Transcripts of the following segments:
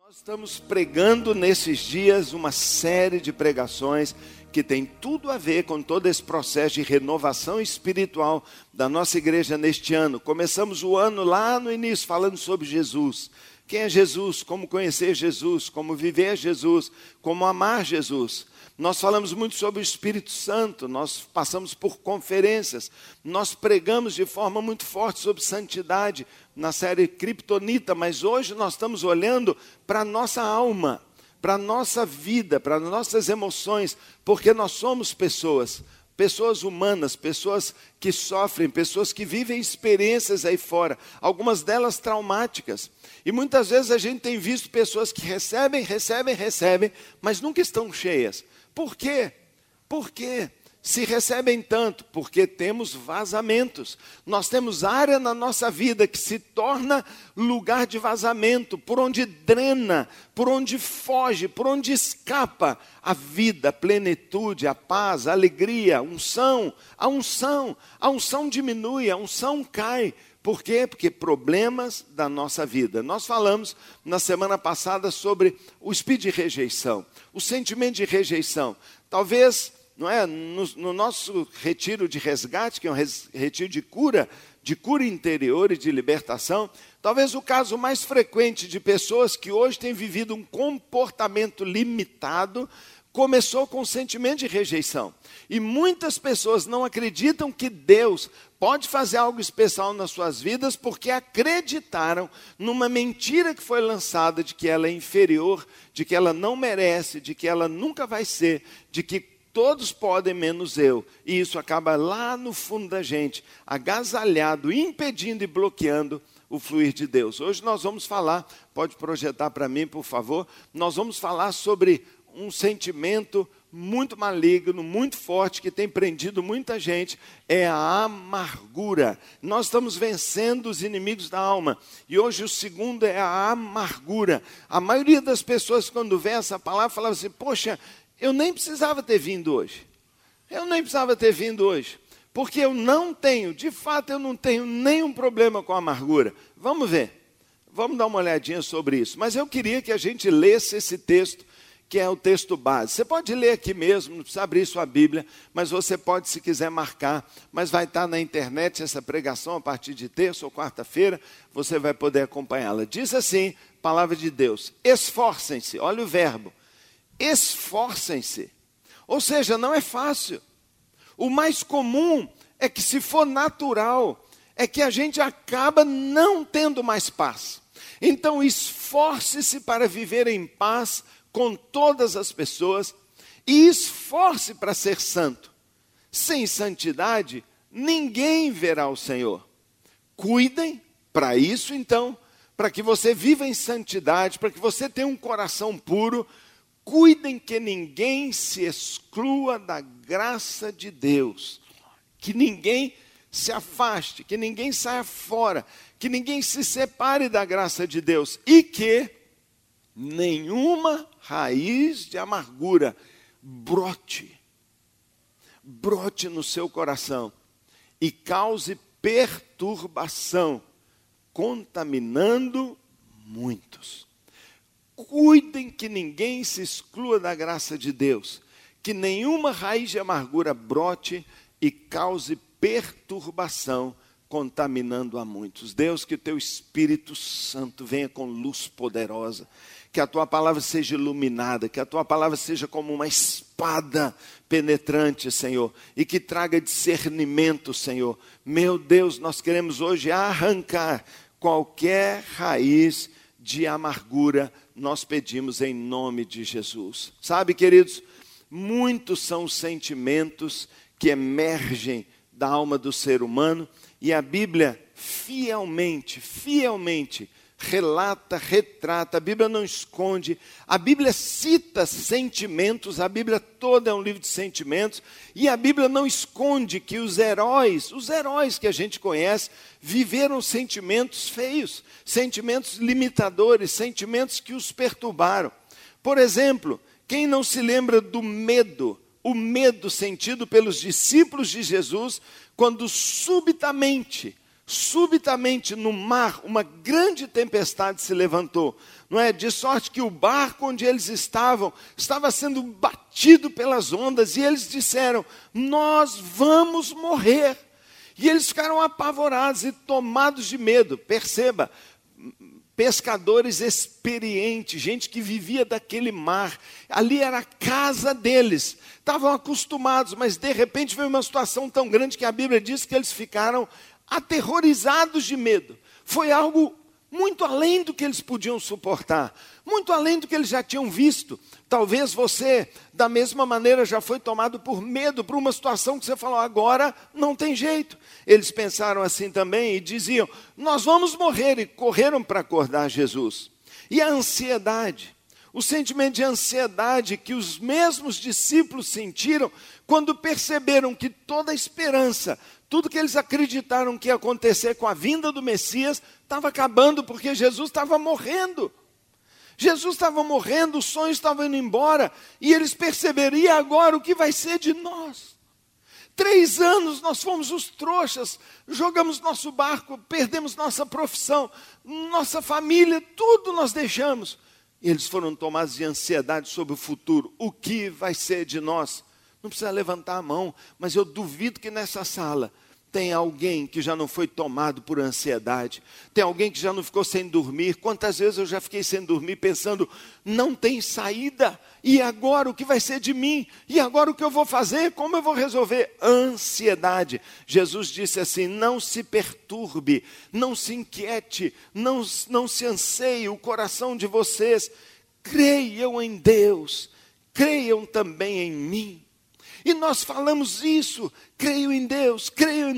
Nós estamos pregando nesses dias uma série de pregações que tem tudo a ver com todo esse processo de renovação espiritual da nossa igreja neste ano. Começamos o ano lá no início falando sobre Jesus. Quem é Jesus? Como conhecer Jesus? Como viver Jesus? Como amar Jesus? Nós falamos muito sobre o Espírito Santo, nós passamos por conferências, nós pregamos de forma muito forte sobre santidade na série Kryptonita, mas hoje nós estamos olhando para a nossa alma, para a nossa vida, para as nossas emoções, porque nós somos pessoas humanas, pessoas que sofrem, pessoas que vivem experiências aí fora, algumas delas traumáticas. E muitas vezes a gente tem visto pessoas que recebem, mas nunca estão cheias. Por quê? Por quê? Se recebem tanto, porque temos vazamentos. Nós temos área na nossa vida que se torna lugar de vazamento, por onde drena, por onde foge, por onde escapa a vida, a plenitude, a paz, a alegria, a unção. A unção diminui, a unção cai. Por quê? Porque problemas da nossa vida. Nós falamos na semana passada sobre o espírito de rejeição, o sentimento de rejeição. Talvez, não é, no nosso retiro de resgate, que é um retiro de cura interior e de libertação, talvez o caso mais frequente de pessoas que hoje têm vivido um comportamento limitado, começou com o sentimento de rejeição. E muitas pessoas não acreditam que Deus pode fazer algo especial nas suas vidas porque acreditaram numa mentira que foi lançada de que ela é inferior, de que ela não merece, de que ela nunca vai ser, de que todos podem menos eu. E isso acaba lá no fundo da gente, agasalhado, impedindo e bloqueando o fluir de Deus. Hoje nós vamos falar, pode projetar para mim, por favor, nós vamos falar sobre um sentimento muito maligno, muito forte, que tem prendido muita gente, é a amargura. Nós estamos vencendo os inimigos da alma, e hoje o segundo é a amargura. A maioria das pessoas, quando vê essa palavra, fala assim: poxa, eu nem precisava ter vindo hoje, porque eu não tenho, de fato eu não tenho nenhum problema com a amargura. Vamos ver, vamos dar uma olhadinha sobre isso, mas eu queria que a gente lesse esse texto, que é o texto base. Você pode ler aqui mesmo, não precisa abrir sua Bíblia, mas você pode, se quiser, marcar, mas vai estar na internet essa pregação a partir de terça ou quarta-feira, você vai poder acompanhá-la. Diz assim, palavra de Deus: esforcem-se, olha o verbo, esforcem-se, ou seja, não é fácil. O mais comum é que, se for natural, é que a gente acaba não tendo mais paz. Então esforce-se para viver em paz com todas as pessoas, e esforce para ser santo. Sem santidade, ninguém verá o Senhor. Cuidem para isso, então, para que você viva em santidade, para que você tenha um coração puro. Cuidem que ninguém se exclua da graça de Deus, que ninguém se afaste, que ninguém saia fora, que ninguém se separe da graça de Deus, e que nenhuma raiz de amargura brote no seu coração e cause perturbação, contaminando muitos. Cuidem que ninguém se exclua da graça de Deus, que nenhuma raiz de amargura brote e cause perturbação, contaminando a muitos. Deus, que o teu Espírito Santo venha com luz poderosa, que a tua palavra seja iluminada, que a tua palavra seja como uma espada penetrante, Senhor, e que traga discernimento, Senhor. Meu Deus, nós queremos hoje arrancar qualquer raiz de amargura, nós pedimos em nome de Jesus. Sabe, queridos, muitos são os sentimentos que emergem da alma do ser humano, e a Bíblia fielmente relata, retrata, a Bíblia não esconde, a Bíblia cita sentimentos, a Bíblia toda é um livro de sentimentos, e a Bíblia não esconde que os heróis que a gente conhece, viveram sentimentos feios, sentimentos limitadores, sentimentos que os perturbaram. Por exemplo, quem não se lembra do medo, o medo sentido pelos discípulos de Jesus, quando subitamente Subitamente no mar, uma grande tempestade se levantou, não é? De sorte que o barco onde eles estavam, estava sendo batido pelas ondas, e eles disseram: nós vamos morrer. E eles ficaram apavorados e tomados de medo. Perceba, pescadores experientes, gente que vivia daquele mar, ali era a casa deles, estavam acostumados, mas de repente veio uma situação tão grande que a Bíblia diz que eles ficaram aterrorizados de medo. Foi algo muito além do que eles podiam suportar, muito além do que eles já tinham visto. Talvez você, da mesma maneira, já foi tomado por medo, por uma situação que você falou: agora não tem jeito. Eles pensaram assim também e diziam: nós vamos morrer, e correram para acordar Jesus. E a ansiedade, o sentimento de ansiedade que os mesmos discípulos sentiram quando perceberam que toda a esperança, tudo que eles acreditaram que ia acontecer com a vinda do Messias, estava acabando, porque Jesus estava morrendo. Jesus estava morrendo, os sonhos estavam indo embora, e eles perceberam: e agora o que vai ser de nós? 3 anos nós fomos os trouxas, jogamos nosso barco, perdemos nossa profissão, nossa família, tudo nós deixamos. E eles foram tomados de ansiedade sobre o futuro. O que vai ser de nós? Não precisa levantar a mão, mas eu duvido que nessa sala tem alguém que já não foi tomado por ansiedade. Tem alguém que já não ficou sem dormir. Quantas vezes eu já fiquei sem dormir pensando: não tem saída. E agora o que vai ser de mim? E agora o que eu vou fazer? Como eu vou resolver? Ansiedade. Jesus disse assim: não se perturbe, não se inquiete, não se anseie o coração de vocês. Creiam em Deus, creiam também em mim. E nós falamos isso: creio em Deus,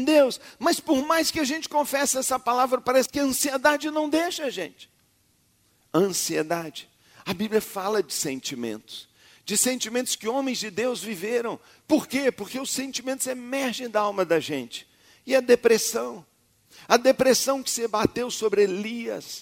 mas por mais que a gente confesse essa palavra, parece que a ansiedade não deixa a gente. Ansiedade. A Bíblia fala de sentimentos que homens de Deus viveram. Por quê? Porque os sentimentos emergem da alma da gente. E a depressão que se abateu sobre Elias,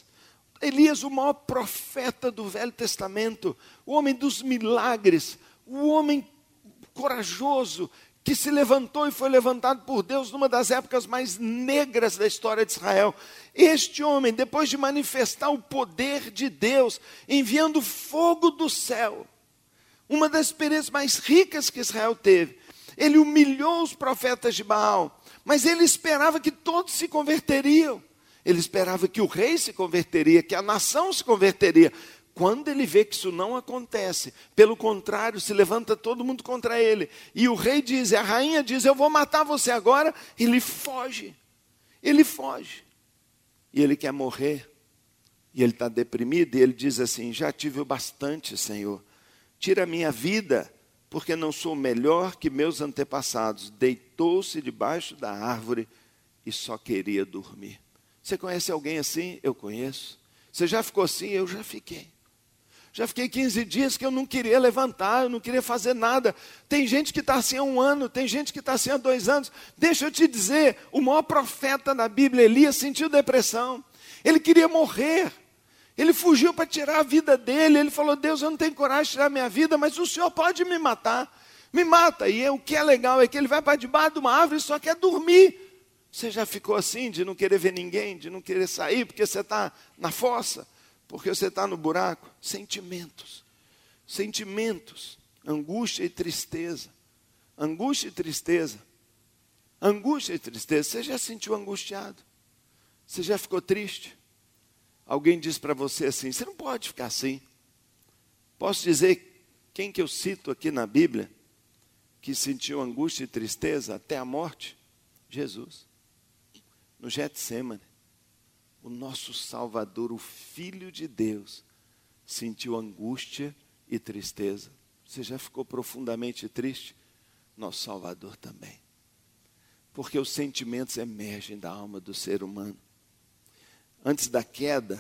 o maior profeta do Velho Testamento, o homem dos milagres, o homem corajoso, que se levantou e foi levantado por Deus numa das épocas mais negras da história de Israel. Este homem, depois de manifestar o poder de Deus, enviando fogo do céu, uma das experiências mais ricas que Israel teve, ele humilhou os profetas de Baal, mas ele esperava que todos se converteriam. Ele esperava que o rei se converteria, que a nação se converteria. Quando ele vê que isso não acontece, pelo contrário, se levanta todo mundo contra ele. E o rei diz, a rainha diz: eu vou matar você agora. Ele foge. E ele quer morrer. E ele está deprimido e ele diz assim: já tive o bastante, Senhor. Tira a minha vida, porque não sou melhor que meus antepassados. Deitou-se debaixo da árvore e só queria dormir. Você conhece alguém assim? Eu conheço. Você já ficou assim? Eu já fiquei. Já fiquei 15 dias que eu não queria levantar, eu não queria fazer nada. Tem gente que está assim há 1 ano, tem gente que está assim há 2 anos. Deixa eu te dizer, o maior profeta da Bíblia, Elias, sentiu depressão. Ele queria morrer. Ele fugiu para tirar a vida dele. Ele falou: Deus, eu não tenho coragem de tirar a minha vida, mas o Senhor pode me matar. Me mata. E o que é legal é que ele vai para debaixo de uma árvore e só quer dormir. Você já ficou assim, de não querer ver ninguém, de não querer sair, porque você está na fossa? Porque você está no buraco? Sentimentos, angústia e tristeza, você já se sentiu angustiado? Você já ficou triste? Alguém diz para você assim: você não pode ficar assim. Posso dizer quem que eu cito aqui na Bíblia, que sentiu angústia e tristeza até a morte? Jesus, no Getsêmani. O nosso Salvador, o Filho de Deus, sentiu angústia e tristeza. Você já ficou profundamente triste? Nosso Salvador também. Porque os sentimentos emergem da alma do ser humano. Antes da queda,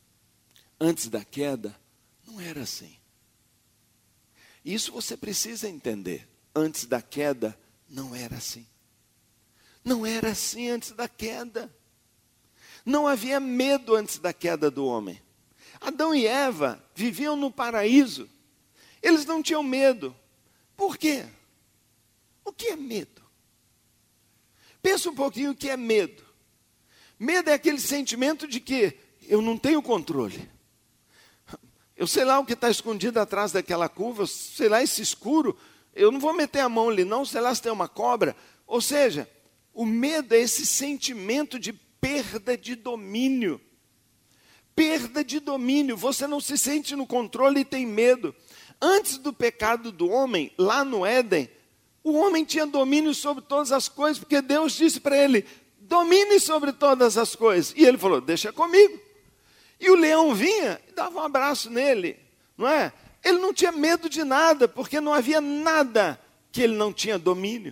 não era assim. Isso você precisa entender. Antes da queda, não era assim. Não era assim antes da queda. Não havia medo antes da queda do homem. Adão e Eva viviam no paraíso. Eles não tinham medo. Por quê? O que é medo? Pensa um pouquinho o que é medo. Medo é aquele sentimento de que eu não tenho controle. Eu sei lá o que está escondido atrás daquela curva, eu sei lá esse escuro, eu não vou meter a mão ali não, sei lá se tem uma cobra. Ou seja, o medo é esse sentimento de perda de domínio. Perda de domínio, você não se sente no controle e tem medo. Antes do pecado do homem, lá no Éden, o homem tinha domínio sobre todas as coisas, porque Deus disse para ele, domine sobre todas as coisas. E ele falou, deixa comigo. E o leão vinha e dava um abraço nele, não é? Ele não tinha medo de nada, porque não havia nada que ele não tinha domínio.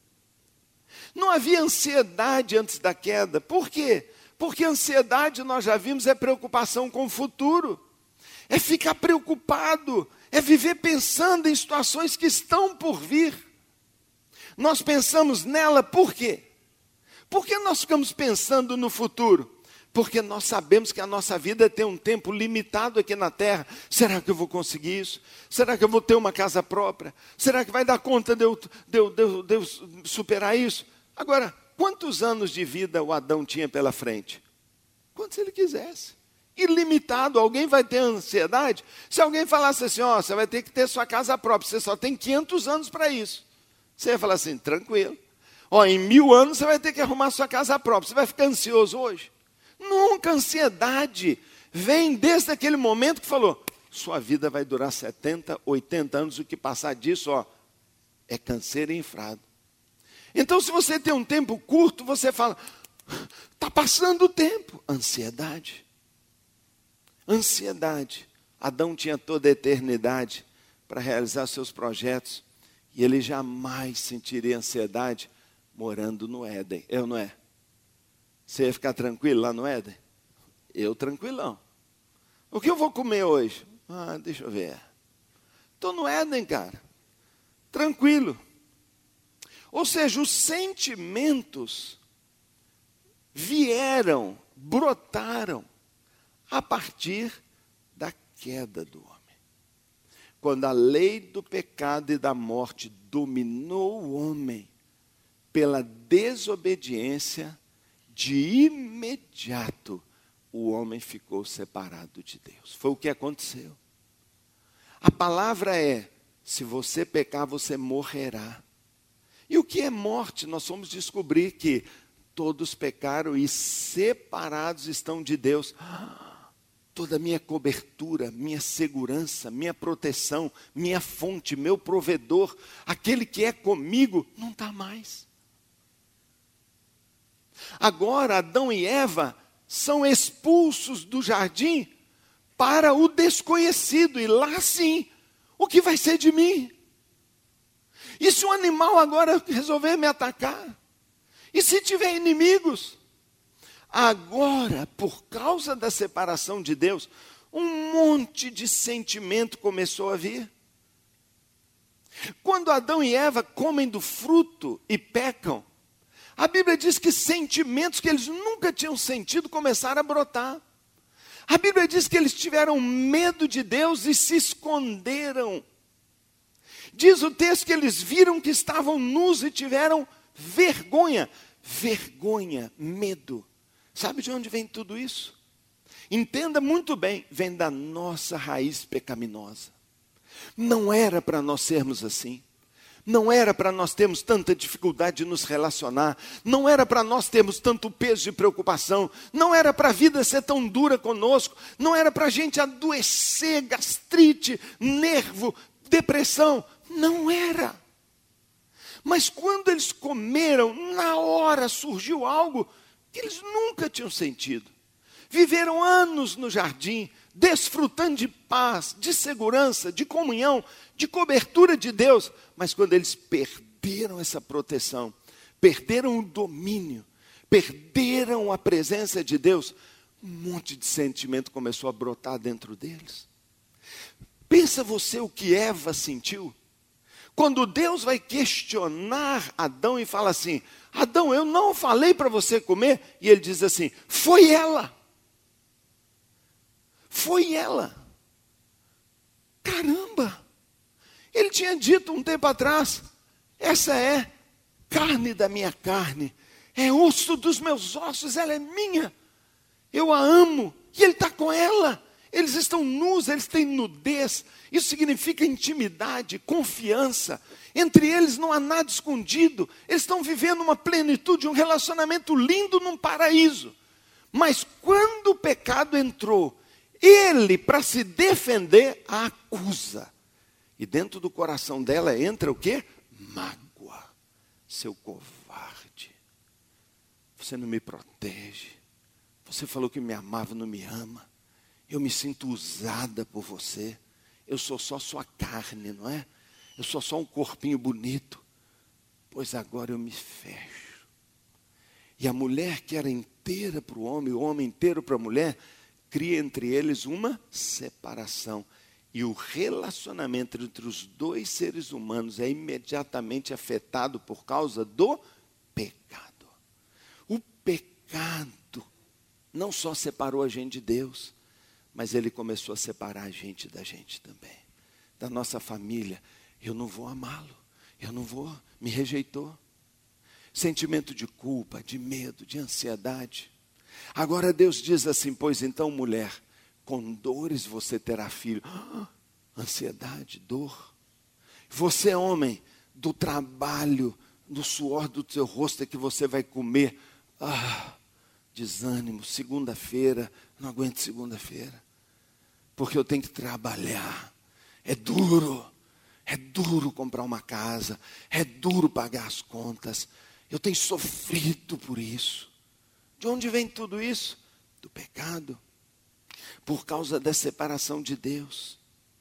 Não havia ansiedade antes da queda. Por quê? Porque ansiedade, nós já vimos, é preocupação com o futuro. É ficar preocupado, é viver pensando em situações que estão por vir. Nós pensamos nela por quê? Por que nós ficamos pensando no futuro? Porque nós sabemos que a nossa vida tem um tempo limitado aqui na terra. Será que eu vou conseguir isso? Será que eu vou ter uma casa própria? Será que vai dar conta de eu superar isso? Agora, quantos anos de vida o Adão tinha pela frente? Quantos ele quisesse. Ilimitado. Alguém vai ter ansiedade? Se alguém falasse assim, ó, você vai ter que ter sua casa própria, você só tem 500 anos para isso. Você ia falar assim, tranquilo. Ó, em 1000 anos você vai ter que arrumar sua casa própria. Você vai ficar ansioso hoje? Nunca. Ansiedade vem desde aquele momento que falou, sua vida vai durar 70, 80 anos, o que passar disso, ó, é canseiro infrado. Então, se você tem um tempo curto, você fala, está passando o tempo. Ansiedade. Ansiedade. Adão tinha toda a eternidade para realizar seus projetos, e ele jamais sentiria ansiedade morando no Éden. Eu não é? Você ia ficar tranquilo lá no Éden? Eu tranquilão. O que eu vou comer hoje? Deixa eu ver. Estou no Éden, cara. Tranquilo. Ou seja, os sentimentos vieram, brotaram, a partir da queda do homem. Quando a lei do pecado e da morte dominou o homem, pela desobediência, de imediato, o homem ficou separado de Deus. Foi o que aconteceu. A palavra é, se você pecar, você morrerá. E o que é morte? Nós vamos descobrir que todos pecaram e separados estão de Deus. Toda a minha cobertura, minha segurança, minha proteção, minha fonte, meu provedor, aquele que é comigo, não está mais. Agora Adão e Eva são expulsos do jardim para o desconhecido. E lá sim, o que vai ser de mim? E se um animal agora resolver me atacar? E se tiver inimigos? Agora, por causa da separação de Deus, um monte de sentimento começou a vir. Quando Adão e Eva comem do fruto e pecam, a Bíblia diz que sentimentos que eles nunca tinham sentido começaram a brotar. A Bíblia diz que eles tiveram medo de Deus e se esconderam. Diz o texto que eles viram que estavam nus e tiveram vergonha. Vergonha, medo. Sabe de onde vem tudo isso? Entenda muito bem, vem da nossa raiz pecaminosa. Não era para nós sermos assim. Não era para nós termos tanta dificuldade de nos relacionar. Não era para nós termos tanto peso de preocupação. Não era para a vida ser tão dura conosco. Não era para a gente adoecer, gastrite, nervo, depressão. Não era. Mas quando eles comeram, na hora surgiu algo que eles nunca tinham sentido. Viveram anos no jardim, desfrutando de paz, de segurança, de comunhão, de cobertura de Deus. Mas quando eles perderam essa proteção, perderam o domínio, perderam a presença de Deus, um monte de sentimento começou a brotar dentro deles. Pensa você o que Eva sentiu. Quando Deus vai questionar Adão e fala assim, Adão, eu não falei para você comer? E ele diz assim, foi ela. Foi ela. Caramba! Ele tinha dito um tempo atrás, essa é carne da minha carne, é osso dos meus ossos, ela é minha. Eu a amo e ele está com ela. Eles estão nus, eles têm nudez. Isso significa intimidade, confiança. Entre eles não há nada escondido. Eles estão vivendo uma plenitude, um relacionamento lindo num paraíso. Mas quando o pecado entrou, ele, para se defender, a acusa. E dentro do coração dela entra o quê? Mágoa. Seu covarde. Você não me protege. Você falou que me amava, não me ama. Eu me sinto usada por você. Eu sou só sua carne, não é? Eu sou só um corpinho bonito. Pois agora eu me fecho. E a mulher que era inteira para o homem inteiro para a mulher, cria entre eles uma separação. E o relacionamento entre os dois seres humanos é imediatamente afetado por causa do pecado. O pecado não só separou a gente de Deus, mas ele começou a separar a gente da gente também. Da nossa família. Eu não vou amá-lo. Eu não vou. Me rejeitou. Sentimento de culpa, de medo, de ansiedade. Agora Deus diz assim, pois então, mulher, com dores você terá filho. Ansiedade, dor. Você, homem, do trabalho, do suor do teu rosto é que você vai comer. Desânimo, segunda-feira, não aguento segunda-feira. Porque eu tenho que trabalhar. É duro comprar uma casa. É duro pagar as contas. Eu tenho sofrido por isso. De onde vem tudo isso? Do pecado. Por causa da separação de Deus.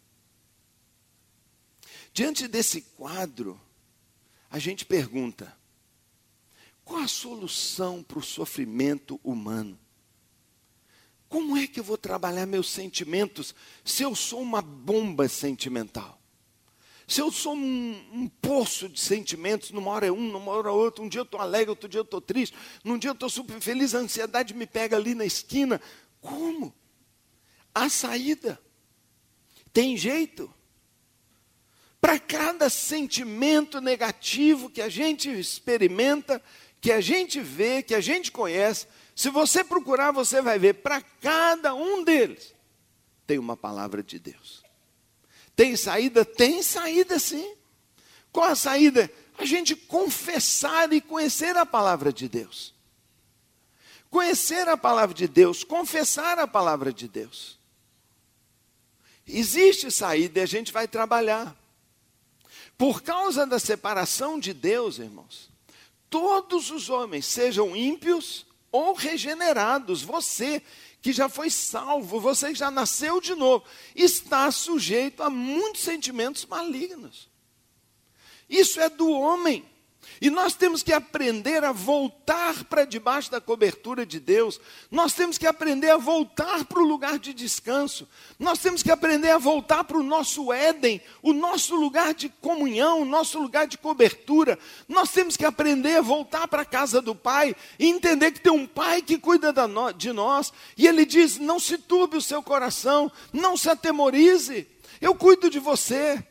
Diante desse quadro, a gente pergunta, qual a solução para o sofrimento humano? Como é que eu vou trabalhar meus sentimentos se eu sou uma bomba sentimental? Se eu sou um poço de sentimentos, numa hora é um, numa hora é outro, um dia eu estou alegre, outro dia eu estou triste, num dia eu estou super feliz, a ansiedade me pega ali na esquina. Como? Há saída. Tem jeito. Para cada sentimento negativo que a gente experimenta, que a gente vê, que a gente conhece, se você procurar, você vai ver, para cada um deles, tem uma palavra de Deus. Tem saída? Tem saída sim. Qual a saída? A gente confessar e conhecer a palavra de Deus. Conhecer a palavra de Deus, confessar a palavra de Deus. Existe saída e a gente vai trabalhar. Por causa da separação de Deus, irmãos, todos os homens, sejam ímpios ou regenerados, você que já foi salvo, você que já nasceu de novo, está sujeito a muitos sentimentos malignos. Isso é do homem. E nós temos que aprender a voltar para debaixo da cobertura de Deus. Nós temos que aprender a voltar para o lugar de descanso. Nós temos que aprender a voltar para o nosso Éden, o nosso lugar de comunhão, o nosso lugar de cobertura. Nós temos que aprender a voltar para a casa do Pai e entender que tem um Pai que cuida de nós. E Ele diz, não se turbe o seu coração, não se atemorize, eu cuido de você.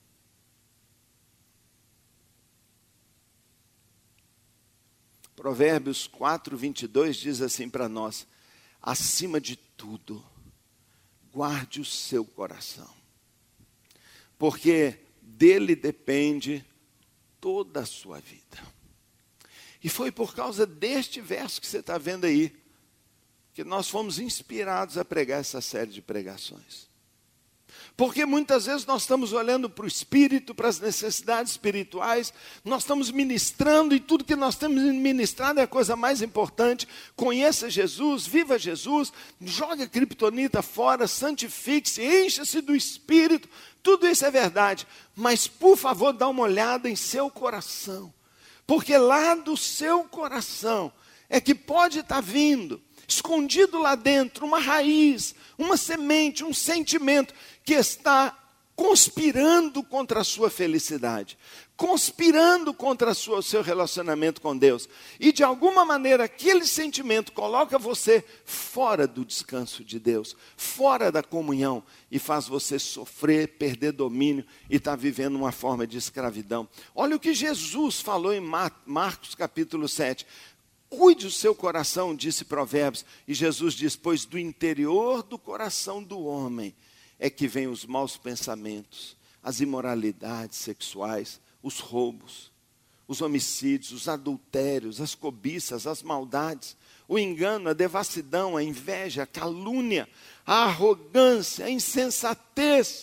Provérbios 4, 22 diz assim para nós, acima de tudo, guarde o seu coração, porque dele depende toda a sua vida. E foi por causa deste verso que você está vendo aí, que nós fomos inspirados a pregar essa série de pregações. Porque muitas vezes nós estamos olhando para o espírito, para as necessidades espirituais, nós estamos ministrando e tudo que nós temos ministrado é a coisa mais importante. Conheça Jesus, viva Jesus, jogue a criptonita fora, santifique-se, encha-se do espírito, tudo isso é verdade. Mas por favor, dá uma olhada em seu coração, porque lá do seu coração é que pode estar vindo, escondido lá dentro, uma raiz, uma semente, um sentimento que está conspirando contra a sua felicidade, conspirando contra o seu relacionamento com Deus. E de alguma maneira aquele sentimento coloca você fora do descanso de Deus, fora da comunhão e faz você sofrer, perder domínio e estar vivendo uma forma de escravidão. Olha o que Jesus falou em Marcos capítulo 7. Cuide o seu coração, disse Provérbios. E Jesus diz, pois do interior do coração do homem é que vêm os maus pensamentos, as imoralidades sexuais, os roubos, os homicídios, os adultérios, as cobiças, as maldades, o engano, a devassidão, a inveja, a calúnia, a arrogância, a insensatez.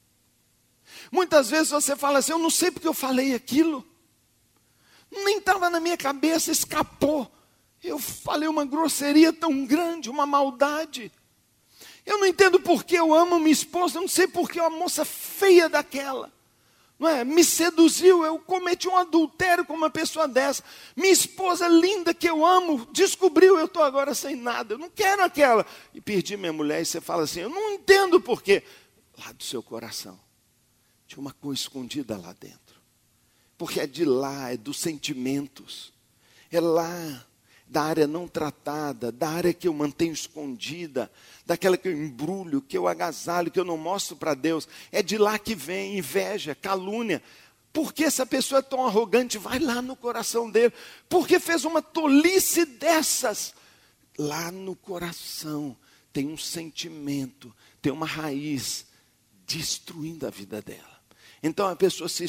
Muitas vezes você fala assim, eu não sei porque eu falei aquilo. Nem estava na minha cabeça, escapou. Eu falei uma grosseria tão grande, uma maldade. Eu não entendo porque eu amo minha esposa, eu não sei porque uma moça feia daquela, não é? Me seduziu, eu cometi um adultério com uma pessoa dessa. Minha esposa linda que eu amo, descobriu, eu estou agora sem nada, eu não quero aquela. E perdi minha mulher, e você fala assim, eu não entendo porquê. Lá do seu coração, tinha uma coisa escondida lá dentro. Porque é de lá, é dos sentimentos. É lá, da área não tratada, da área que eu mantenho escondida, daquela que eu embrulho, que eu agasalho, que eu não mostro para Deus. É de lá que vem inveja, calúnia. Por que essa pessoa é tão arrogante? Vai lá no coração dele. Porque fez uma tolice dessas? Lá no coração tem um sentimento, tem uma raiz destruindo a vida dela. Então a pessoa se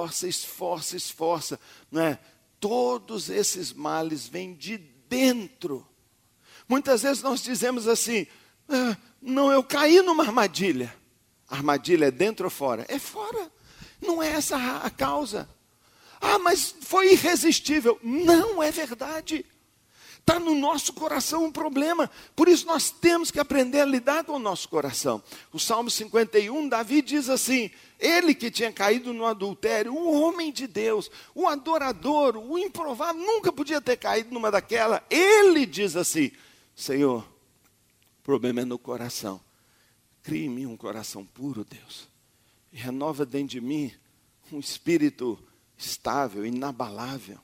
esforça, não é? Todos esses males vêm de dentro. Muitas vezes nós dizemos assim, não, eu caí numa armadilha. A armadilha é dentro ou fora? É fora. Não é essa a causa. Mas foi irresistível. Não é verdade. Está no nosso coração um problema. Por isso nós temos que aprender a lidar com o nosso coração. O Salmo 51, Davi diz assim, ele que tinha caído no adultério, o homem de Deus, o adorador, o improvável, nunca podia ter caído numa daquela. Ele diz assim, Senhor, o problema é no coração. Crie em mim um coração puro, Deus. E renova dentro de mim um espírito estável, inabalável.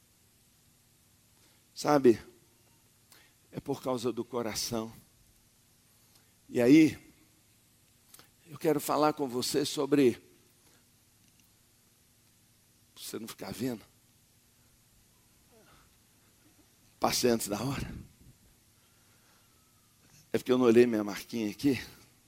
Sabe, é por causa do coração. E aí, eu quero falar com você sobre, você não ficar vendo, passei antes da hora. É porque eu não olhei minha marquinha aqui.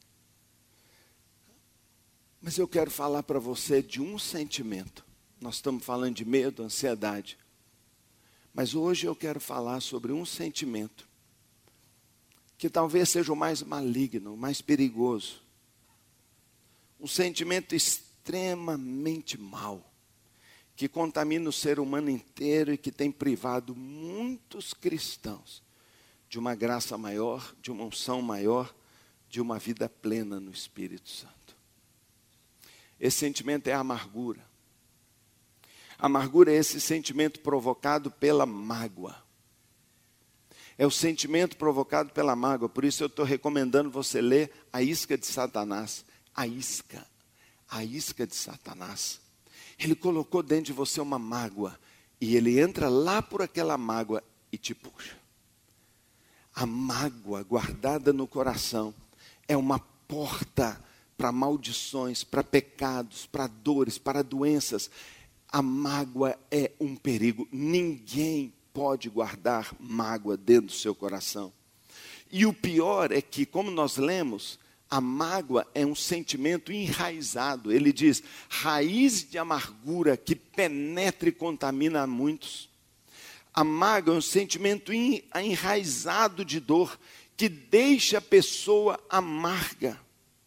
Mas eu quero falar para você de um sentimento. Nós estamos falando de medo, ansiedade. Mas hoje eu quero falar sobre um sentimento que talvez seja o mais maligno, o mais perigoso. Um sentimento extremamente mau, que contamina o ser humano inteiro e que tem privado muitos cristãos de uma graça maior, de uma unção maior, de uma vida plena no Espírito Santo. Esse sentimento é a amargura. A amargura é esse sentimento provocado pela mágoa. É o sentimento provocado pela mágoa. Por isso eu estou recomendando você ler A Isca de Satanás. A isca de Satanás. Ele colocou dentro de você uma mágoa. E ele entra lá por aquela mágoa e te puxa. A mágoa guardada no coração é uma porta para maldições, para pecados, para dores, para doenças. A mágoa é um perigo. Ninguém pode guardar mágoa dentro do seu coração. E o pior é que, como nós lemos, a mágoa é um sentimento enraizado. Ele diz, raiz de amargura que penetra e contamina a muitos. A mágoa é um sentimento enraizado de dor que deixa a pessoa amarga.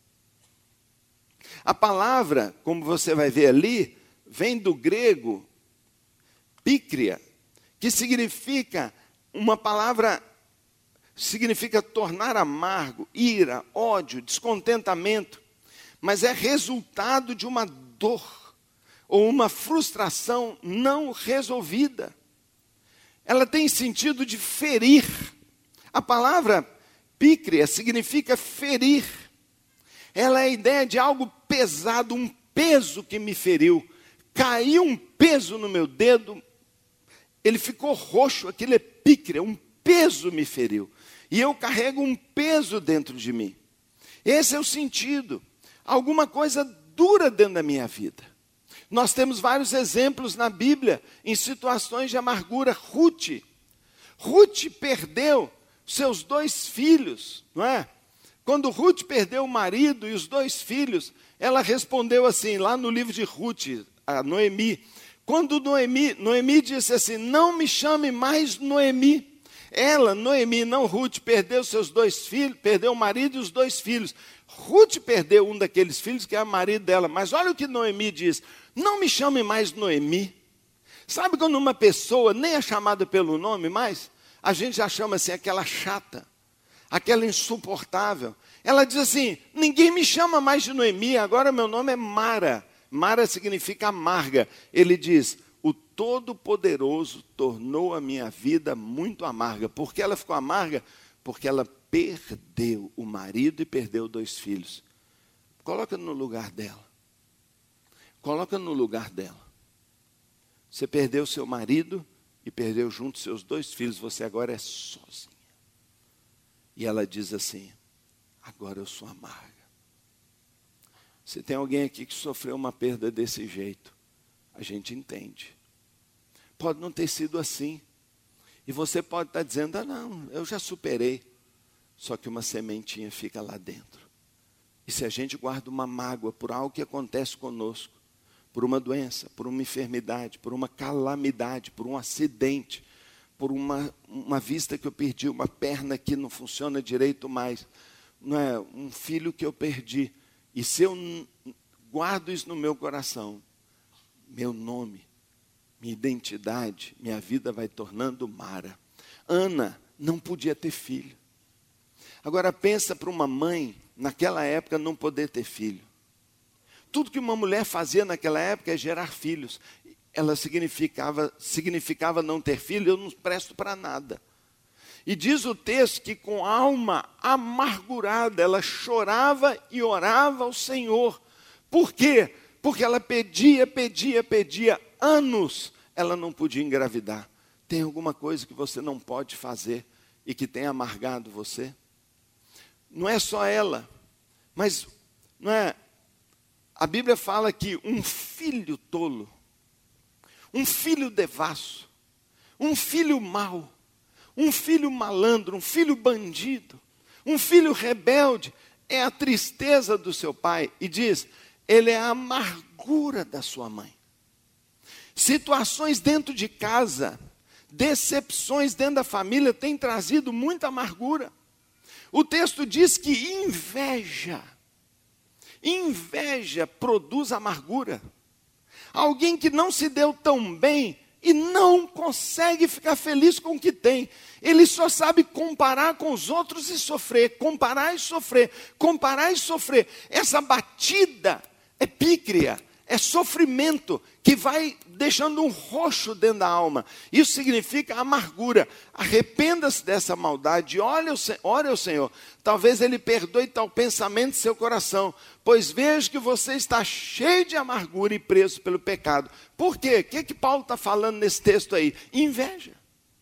A palavra, como você vai ver ali, vem do grego pícria, que significa uma palavra, significa tornar amargo, ira, ódio, descontentamento, mas é resultado de uma dor ou uma frustração não resolvida. Ela tem sentido de ferir. A palavra pícria significa ferir. Ela é a ideia de algo pesado, um peso que me feriu. Caiu um peso no meu dedo, ele ficou roxo, aquilo é pícria, um peso me feriu. E eu carrego um peso dentro de mim. Esse é o sentido. Alguma coisa dura dentro da minha vida. Nós temos vários exemplos na Bíblia, em situações de amargura. Ruth perdeu seus 2 filhos, não é? Quando Ruth perdeu o marido e os 2 filhos, ela respondeu assim, lá no livro de Ruth, a Noemi. Quando Noemi disse assim, não me chame mais Noemi. Ela, Noemi, não Ruth, perdeu seus 2 filhos, perdeu o marido e os 2 filhos. Ruth perdeu um daqueles filhos, que é o marido dela. Mas olha o que Noemi diz, não me chame mais Noemi. Sabe quando uma pessoa nem é chamada pelo nome mais? A gente já chama assim, aquela chata, aquela insuportável. Ela diz assim, ninguém me chama mais de Noemi, agora meu nome é Mara. Mara significa amarga. Ele diz, o Todo-Poderoso tornou a minha vida muito amarga. Por que ela ficou amarga? Porque ela perdeu o marido e perdeu 2 filhos. Coloca no lugar dela. Coloca no lugar dela. Você perdeu seu marido e perdeu junto seus 2 filhos. Você agora é sozinha. E ela diz assim, agora eu sou amarga. Se tem alguém aqui que sofreu uma perda desse jeito, a gente entende. Pode não ter sido assim. E você pode estar dizendo, não, eu já superei. Só que uma sementinha fica lá dentro. E se a gente guarda uma mágoa por algo que acontece conosco, por uma doença, por uma enfermidade, por uma calamidade, por um acidente, por uma vista que eu perdi, uma perna que não funciona direito mais, não é? Um filho que eu perdi. E se eu guardo isso no meu coração, meu nome, minha identidade, minha vida vai tornando Mara. Ana não podia ter filho. Agora pensa para uma mãe, naquela época, não poder ter filho. Tudo que uma mulher fazia naquela época é gerar filhos. Ela significava não ter filho, eu não presto para nada. E diz o texto que com alma amargurada, ela chorava e orava ao Senhor. Por quê? Porque ela pedia anos, ela não podia engravidar. Tem alguma coisa que você não pode fazer e que tem amargado você? Não é só ela, mas não é... A Bíblia fala que um filho tolo, um filho devasso, um filho mau, um filho malandro, um filho bandido, um filho rebelde, é a tristeza do seu pai. E diz, ele é a amargura da sua mãe. Situações dentro de casa, decepções dentro da família têm trazido muita amargura. O texto diz que inveja produz amargura. Alguém que não se deu tão bem e não consegue ficar feliz com o que tem. Ele só sabe comparar com os outros e sofrer, comparar e sofrer, comparar e sofrer. Essa batida é pícrea, é sofrimento que vai deixando um roxo dentro da alma. Isso significa amargura. Arrependa-se dessa maldade, ore ao Senhor. Talvez Ele perdoe tal pensamento em seu coração, pois vejo que você está cheio de amargura e preso pelo pecado. Por quê? O que Paulo está falando nesse texto aí? Inveja.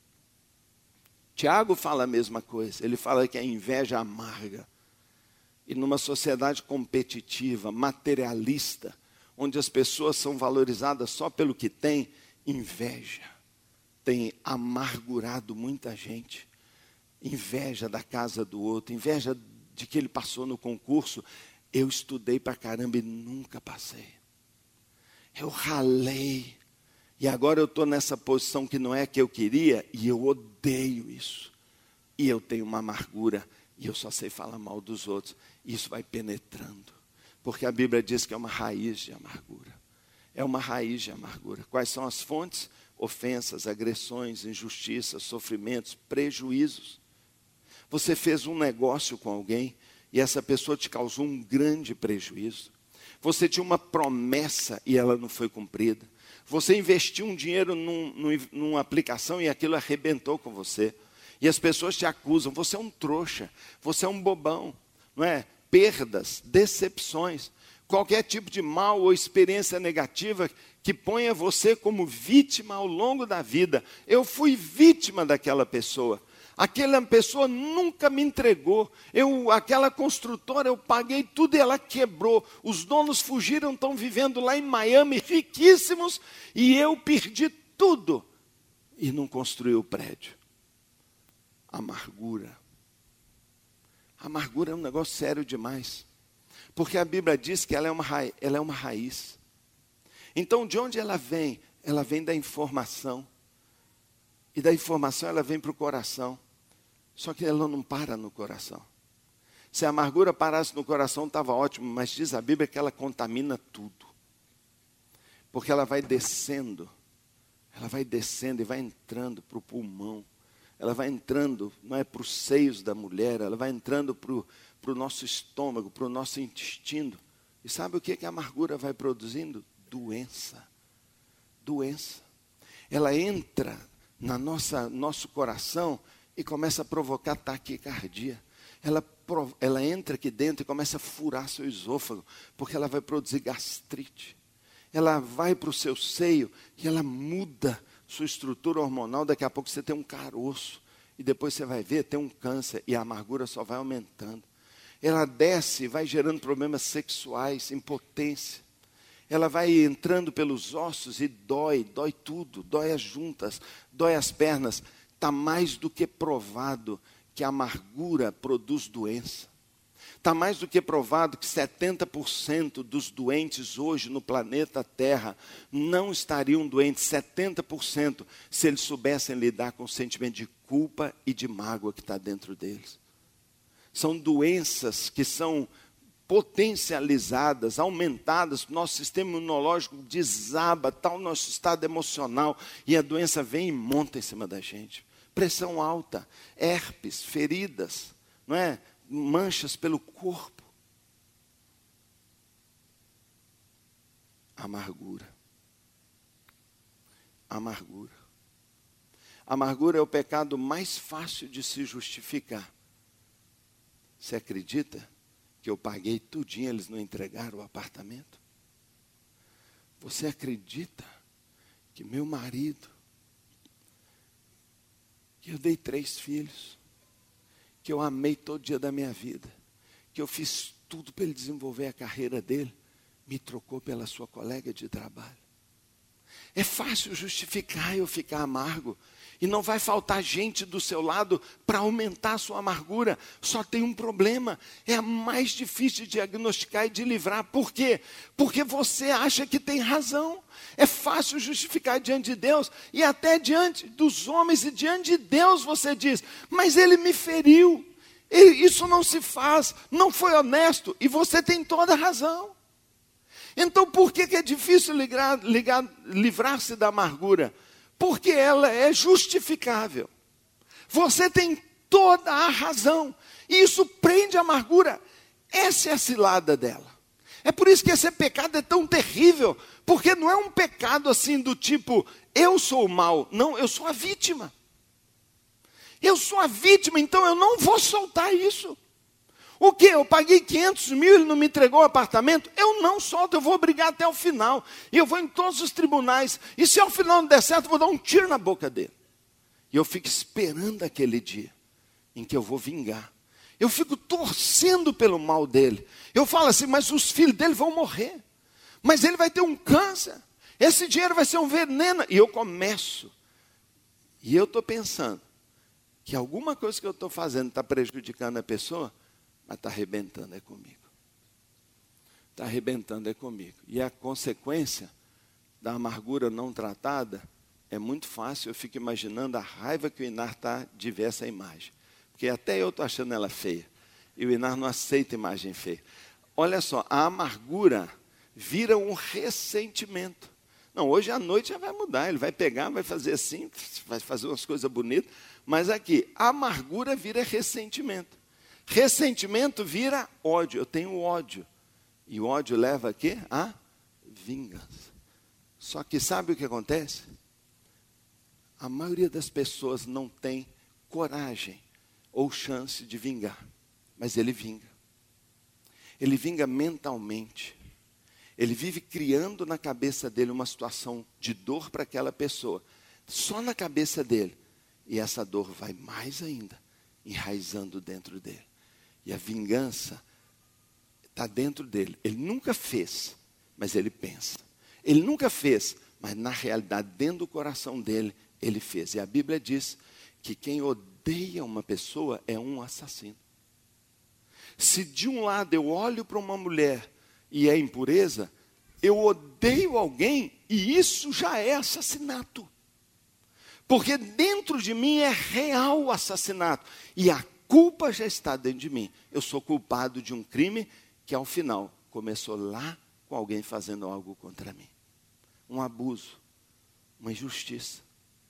Tiago fala a mesma coisa. Ele fala que a inveja amarga. E numa sociedade competitiva, materialista, onde as pessoas são valorizadas só pelo que têm, inveja tem amargurado muita gente. Inveja da casa do outro, inveja de que ele passou no concurso. Eu estudei pra caramba e nunca passei. Eu ralei. E agora eu estou nessa posição que não é a que eu queria, e eu odeio isso. E eu tenho uma amargura, e eu só sei falar mal dos outros. E isso vai penetrando. Porque a Bíblia diz que é uma raiz de amargura. É uma raiz de amargura. Quais são as fontes? Ofensas, agressões, injustiças, sofrimentos, prejuízos. Você fez um negócio com alguém e essa pessoa te causou um grande prejuízo. Você tinha uma promessa e ela não foi cumprida. Você investiu um dinheiro numa aplicação e aquilo arrebentou com você. E as pessoas te acusam, você é um trouxa, você é um bobão, não é? Perdas, decepções, qualquer tipo de mal ou experiência negativa que ponha você como vítima ao longo da vida. Eu fui vítima daquela pessoa. Aquela pessoa nunca me entregou. Aquela construtora, eu paguei tudo e ela quebrou. Os donos fugiram, estão vivendo lá em Miami, riquíssimos, e eu perdi tudo. E não construí o prédio. Amargura. Amargura é um negócio sério demais. Porque a Bíblia diz que ela é uma raiz. Então, de onde ela vem? Ela vem da informação. E da informação ela vem para o coração. Só que ela não para no coração. Se a amargura parasse no coração, estava ótimo. Mas diz a Bíblia que ela contamina tudo. Porque ela vai descendo. Ela vai descendo e vai entrando para o pulmão. Ela vai entrando, não é para os seios da mulher. Ela vai entrando para o nosso estômago, para o nosso intestino. E sabe o que a amargura vai produzindo? Doença. Doença. Ela entra na nosso coração e começa a provocar taquicardia. Ela entra aqui dentro e começa a furar seu esôfago, porque ela vai produzir gastrite. Ela vai para o seu seio e ela muda sua estrutura hormonal. Daqui a pouco você tem um caroço. E depois você vai ver, tem um câncer. E a amargura só vai aumentando. Ela desce e vai gerando problemas sexuais, impotência. Ela vai entrando pelos ossos e dói tudo. Dói as juntas, dói as pernas. Está mais do que provado que a amargura produz doença. Está mais do que provado que 70% dos doentes hoje no planeta Terra não estariam doentes, 70%, se eles soubessem lidar com o sentimento de culpa e de mágoa que está dentro deles. São doenças que são potencializadas, aumentadas, nosso sistema imunológico desaba, tal nosso estado emocional, e a doença vem e monta em cima da gente. Pressão alta, herpes, feridas, não é? Manchas pelo corpo. Amargura. Amargura. Amargura é o pecado mais fácil de se justificar. Você acredita que eu paguei tudinho, eles não entregaram o apartamento? Você acredita que meu marido, que eu dei 3 filhos, que eu amei todo dia da minha vida, que eu fiz tudo para ele desenvolver a carreira dele, me trocou pela sua colega de trabalho? É fácil justificar eu ficar amargo. E não vai faltar gente do seu lado para aumentar a sua amargura. Só tem um problema. É a mais difícil de diagnosticar e de livrar. Por quê? Porque você acha que tem razão. É fácil justificar diante de Deus. E até diante dos homens e diante de Deus você diz: mas ele me feriu. Isso não se faz. Não foi honesto. E você tem toda a razão. Então por que é difícil livrar-se da amargura? Porque ela é justificável. Você tem toda a razão. E isso prende a amargura. Essa é a cilada dela. É por isso que esse pecado é tão terrível. Porque não é um pecado assim do tipo, eu sou o mal. Não, eu sou a vítima. Eu sou a vítima, então eu não vou soltar isso. O quê? Eu paguei 500 mil, ele não me entregou o apartamento? Eu não solto, eu vou brigar até o final. E eu vou em todos os tribunais. E se ao final não der certo, eu vou dar um tiro na boca dele. E eu fico esperando aquele dia em que eu vou vingar. Eu fico torcendo pelo mal dele. Eu falo assim, mas os filhos dele vão morrer. Mas ele vai ter um câncer. Esse dinheiro vai ser um veneno. E eu começo. E eu estou pensando que alguma coisa que eu estou fazendo está prejudicando a pessoa. Mas está arrebentando é comigo. Está arrebentando é comigo. E a consequência da amargura não tratada é muito fácil. Eu fico imaginando a raiva que o Inar está de ver essa imagem. Porque até eu estou achando ela feia. E o Inar não aceita imagem feia. Olha só, a amargura vira um ressentimento. Não, hoje à noite já vai mudar. Ele vai pegar, vai fazer assim, vai fazer umas coisas bonitas. Mas aqui, a amargura vira ressentimento. Ressentimento vira ódio. Eu tenho ódio. E o ódio leva a quê? A vingança. Só que sabe o que acontece? A maioria das pessoas não tem coragem ou chance de vingar. Mas ele vinga. Ele vinga mentalmente. Ele vive criando na cabeça dele uma situação de dor para aquela pessoa. Só na cabeça dele. E essa dor vai mais ainda enraizando dentro dele. E a vingança está dentro dele. Ele nunca fez, mas ele pensa. Ele nunca fez, mas na realidade, dentro do coração dele, ele fez. E a Bíblia diz que quem odeia uma pessoa é um assassino. Se de um lado eu olho para uma mulher e é impureza, eu odeio alguém e isso já é assassinato. Porque dentro de mim é real o assassinato. E a culpa já está dentro de mim. Eu sou culpado de um crime que ao final começou lá com alguém fazendo algo contra mim. Um abuso, uma injustiça.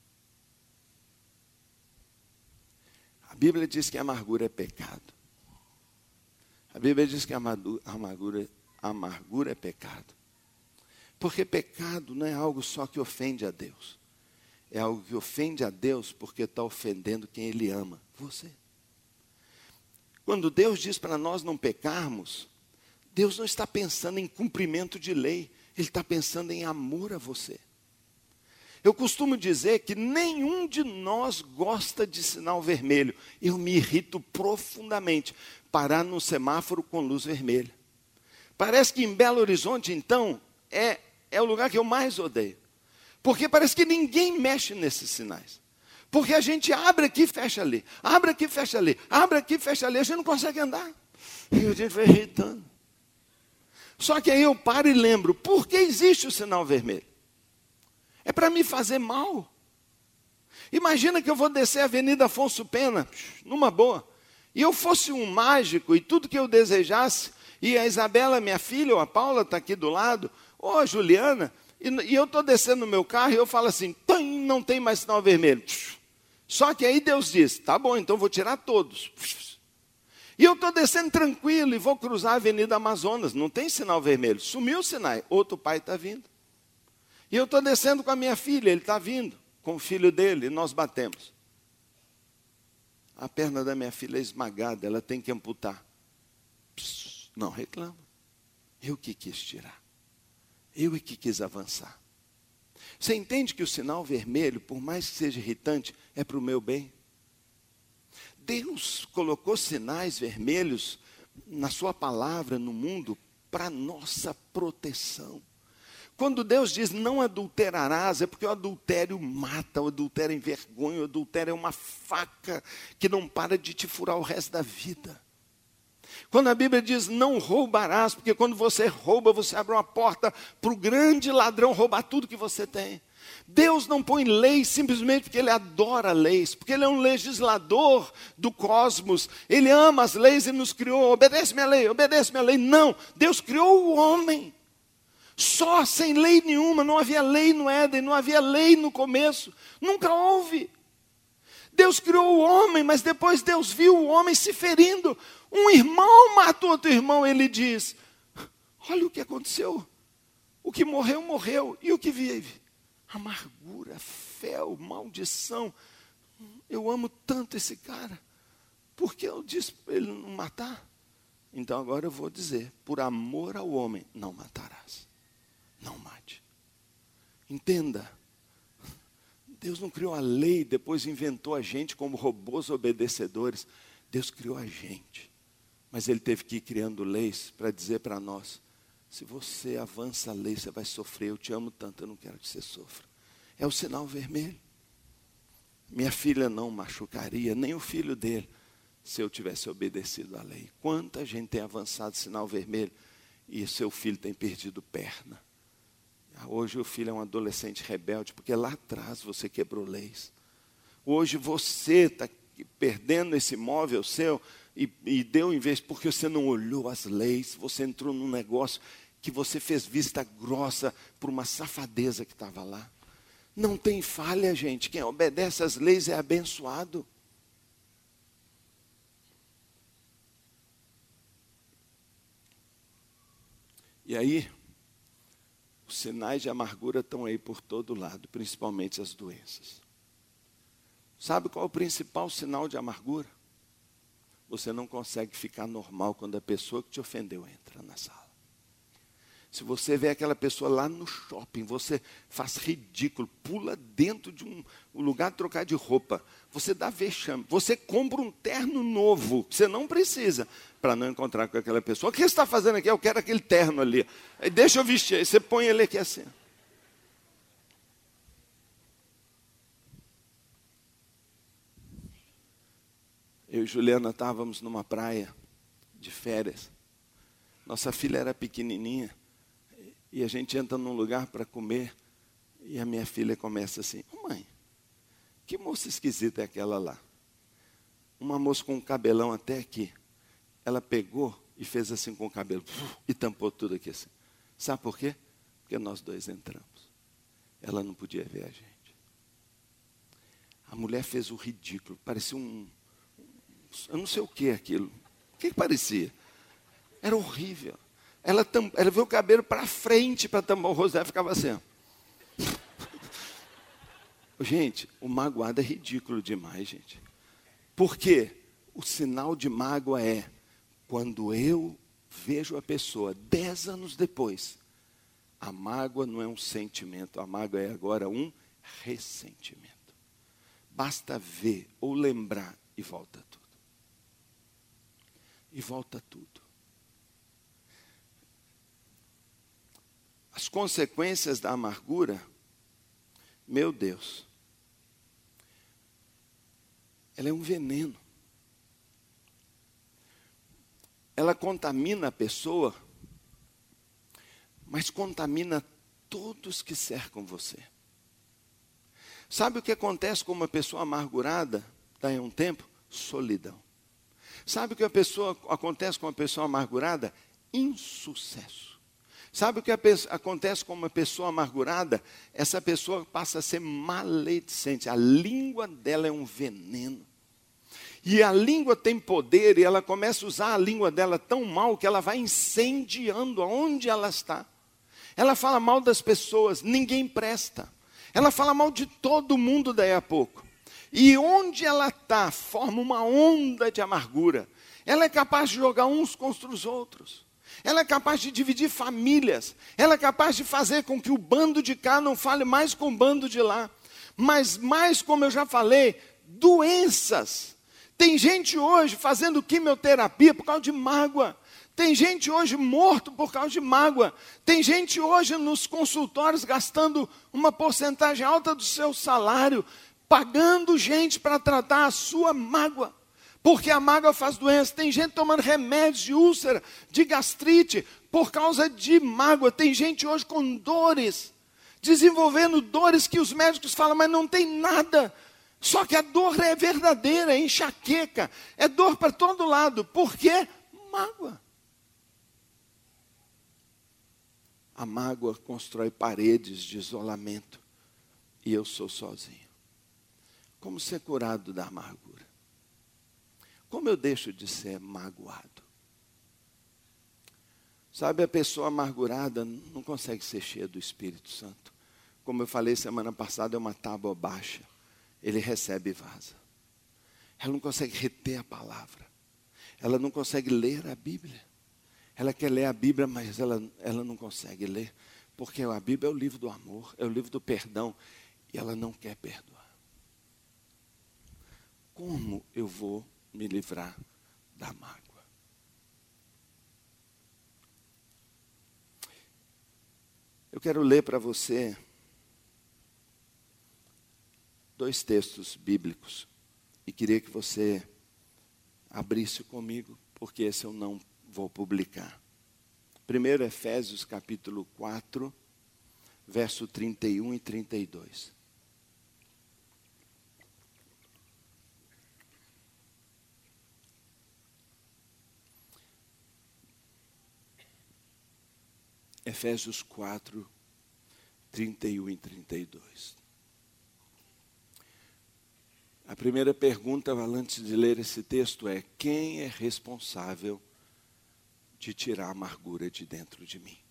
A Bíblia diz que a amargura é pecado. A Bíblia diz que a amargura é pecado. Porque pecado não é algo só que ofende a Deus. É algo que ofende a Deus porque está ofendendo quem Ele ama, você. Quando Deus diz para nós não pecarmos, Deus não está pensando em cumprimento de lei. Ele está pensando em amor a você. Eu costumo dizer que nenhum de nós gosta de sinal vermelho. Eu me irrito profundamente parar no semáforo com luz vermelha. Parece que em Belo Horizonte, então, é o lugar que eu mais odeio. Porque parece que ninguém mexe nesses sinais. Porque a gente abre aqui e fecha ali. Abre aqui e fecha ali. Abre aqui e fecha ali. A gente não consegue andar. E a gente vai irritando. Só que aí eu paro e lembro, por que existe o sinal vermelho? É para me fazer mal. Imagina que eu vou descer a Avenida Afonso Pena, numa boa, e eu fosse um mágico, e tudo que eu desejasse, e a Isabela, minha filha, ou a Paula está aqui do lado, ou a Juliana, e eu estou descendo no meu carro, e eu falo assim, não tem mais sinal vermelho. Só que aí Deus diz, tá bom, então vou tirar todos. E eu estou descendo tranquilo, e vou cruzar a Avenida Amazonas, não tem sinal vermelho, sumiu o sinal, outro pai está vindo. E eu estou descendo com a minha filha, ele está vindo, com o filho dele, e nós batemos. A perna da minha filha é esmagada, ela tem que amputar. Não reclama. Eu que quis tirar. Eu é que quis avançar. Você entende que o sinal vermelho, por mais que seja irritante, é para o meu bem? Deus colocou sinais vermelhos na sua palavra, no mundo, para nossa proteção. Quando Deus diz não adulterarás, é porque o adultério mata, o adultério envergonha, o adultério é uma faca que não para de te furar o resto da vida. Quando a Bíblia diz não roubarás, porque quando você rouba, você abre uma porta para o grande ladrão roubar tudo que você tem. Deus não põe leis simplesmente porque Ele adora leis, porque Ele é um legislador do cosmos. Ele ama as leis e nos criou, obedece minha lei, obedece minha lei. Não, Deus criou o homem. Só sem lei nenhuma, não havia lei no Éden, não havia lei no começo, nunca houve. Deus criou o homem, mas depois Deus viu o homem se ferindo. Um irmão matou outro irmão, ele diz, olha o que aconteceu. O que morreu, morreu, e o que vive? Amargura, fel, maldição. Eu amo tanto esse cara, por que eu disse para ele não matar? Então agora eu vou dizer, por amor ao homem, não matarás. Não mate. Entenda, Deus não criou a lei, depois inventou a gente como robôs obedecedores. Deus criou a gente. Mas Ele teve que ir criando leis para dizer para nós, se você avança a lei, você vai sofrer. Eu te amo tanto, eu não quero que você sofra. É o sinal vermelho. Minha filha não machucaria, nem o filho dele, se eu tivesse obedecido à lei. Quanta gente tem avançado sinal vermelho e seu filho tem perdido perna. Hoje o filho é um adolescente rebelde, porque lá atrás você quebrou leis. Hoje você está perdendo esse imóvel seu e deu em vez, porque você não olhou as leis, você entrou num negócio que você fez vista grossa por uma safadeza que estava lá. Não tem falha, gente. Quem obedece às leis é abençoado. E aí, os sinais de amargura estão aí por todo lado, principalmente as doenças. Sabe qual é o principal sinal de amargura? Você não consegue ficar normal quando a pessoa que te ofendeu entra na sala. Se você vê aquela pessoa lá no shopping, você faz ridículo, pula dentro de um lugar de trocar de roupa, você dá vexame, você compra um terno novo, que você não precisa, para não encontrar com aquela pessoa. O que você está fazendo aqui? Eu quero aquele terno ali. Aí deixa eu vestir, aí você põe ele aqui assim. Eu e Juliana estávamos numa praia de férias. Nossa filha era pequenininha. E a gente entra num lugar para comer. E a minha filha começa assim: mãe, que moça esquisita é aquela lá? Uma moça com um cabelão até aqui. Ela pegou e fez assim com o cabelo. E tampou tudo aqui assim. Sabe por quê? Porque nós dois entramos. Ela não podia ver a gente. A mulher fez o ridículo. Parecia eu não sei o que aquilo. O que parecia? Era horrível. Ela viu o cabelo para frente para tampar o rosto dela, ficava assim. Ó. Gente, o magoado é ridículo demais, gente. Por quê? O sinal de mágoa é quando eu vejo a pessoa 10 anos depois. A mágoa não é um sentimento, a mágoa é agora um ressentimento. Basta ver ou lembrar e volta tudo. E volta tudo. As consequências da amargura, meu Deus, ela é um veneno. Ela contamina a pessoa, mas contamina todos que cercam você. Sabe o que acontece com uma pessoa amargurada, daí a um tempo? Solidão. Sabe o que acontece com uma pessoa amargurada? Insucesso. Sabe o que acontece com uma pessoa amargurada? Essa pessoa passa a ser maledicente. A língua dela é um veneno. E a língua tem poder e ela começa a usar a língua dela tão mal que ela vai incendiando aonde ela está. Ela fala mal das pessoas, ninguém presta. Ela fala mal de todo mundo daí a pouco. E onde ela está, forma uma onda de amargura. Ela é capaz de jogar uns contra os outros. Ela é capaz de dividir famílias. Ela é capaz de fazer com que o bando de cá não fale mais com o bando de lá. Mas mais, como eu já falei, doenças. Tem gente hoje fazendo quimioterapia por causa de mágoa. Tem gente hoje morto por causa de mágoa. Tem gente hoje nos consultórios gastando uma porcentagem alta do seu salário, pagando gente para tratar a sua mágoa. Porque a mágoa faz doença. Tem gente tomando remédios de úlcera, de gastrite, por causa de mágoa. Tem gente hoje com dores, desenvolvendo dores que os médicos falam, mas não tem nada. Só que a dor é verdadeira, é enxaqueca, é dor para todo lado. Por quê? Mágoa. A mágoa constrói paredes de isolamento. E eu sou sozinho. Como ser curado da amargura? Como eu deixo de ser magoado? Sabe, a pessoa amargurada não consegue ser cheia do Espírito Santo. Como eu falei semana passada, é uma tábua baixa. Ele recebe e vaza. Ela não consegue reter a palavra. Ela não consegue ler a Bíblia. Ela quer ler a Bíblia, mas ela não consegue ler. Porque a Bíblia é o livro do amor, é o livro do perdão. E ela não quer perdoar. Como eu vou me livrar da mágoa? Eu quero ler para você 2 textos bíblicos. E queria que você abrisse comigo, porque esse eu não vou publicar. Primeiro, Efésios capítulo 4, verso 31 e 32. Efésios 4, 31 e 32. A primeira pergunta, antes de ler esse texto, é: quem é responsável de tirar a amargura de dentro de mim?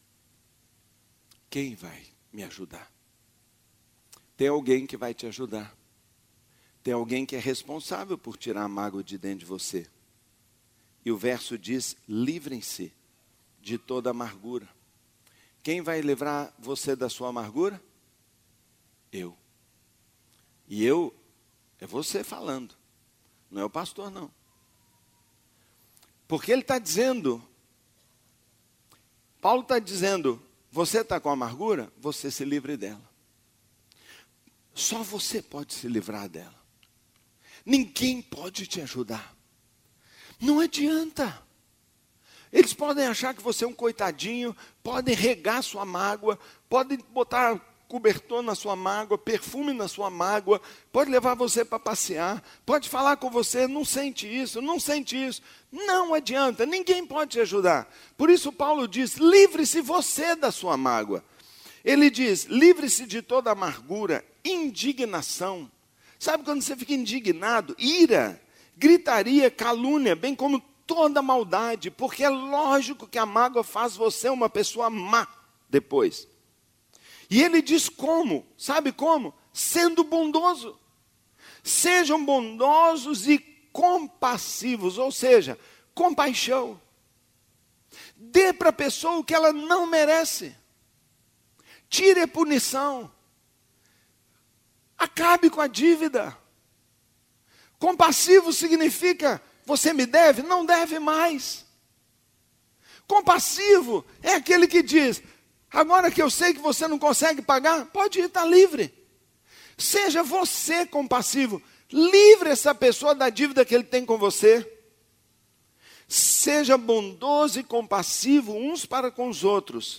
Quem vai me ajudar? Tem alguém que vai te ajudar. Tem alguém que é responsável por tirar a mágoa de dentro de você. E o verso diz: livrem-se de toda amargura. Quem vai livrar você da sua amargura? Eu. E eu, é você falando. Não é o pastor, não. Porque ele está dizendo, Paulo está dizendo, você está com amargura? Você se livre dela. Só você pode se livrar dela. ninguém pode te ajudar. Não adianta. Eles podem achar que você é um coitadinho, podem regar sua mágoa, podem botar cobertor na sua mágoa, perfume na sua mágoa, pode levar você para passear, pode falar com você, não sente isso, não sente isso. Não adianta, ninguém pode te ajudar. Por isso Paulo diz, livre-se você da sua mágoa. Ele diz, livre-se de toda amargura, indignação. Sabe quando você fica indignado? Ira, gritaria, calúnia, bem como toda maldade, porque é lógico que a mágoa faz você uma pessoa má depois. E ele diz como? Sabe como? Sendo bondoso. Sejam bondosos e compassivos, ou seja, compaixão. Dê para a pessoa o que ela não merece. Tire a punição. Acabe com a dívida. Compassivo significa, você me deve? Não deve mais. Compassivo é aquele que diz, agora que eu sei que você não consegue pagar, pode ir, está livre. Seja você compassivo. Livre essa pessoa da dívida que ele tem com você. Seja bondoso e compassivo uns para com os outros,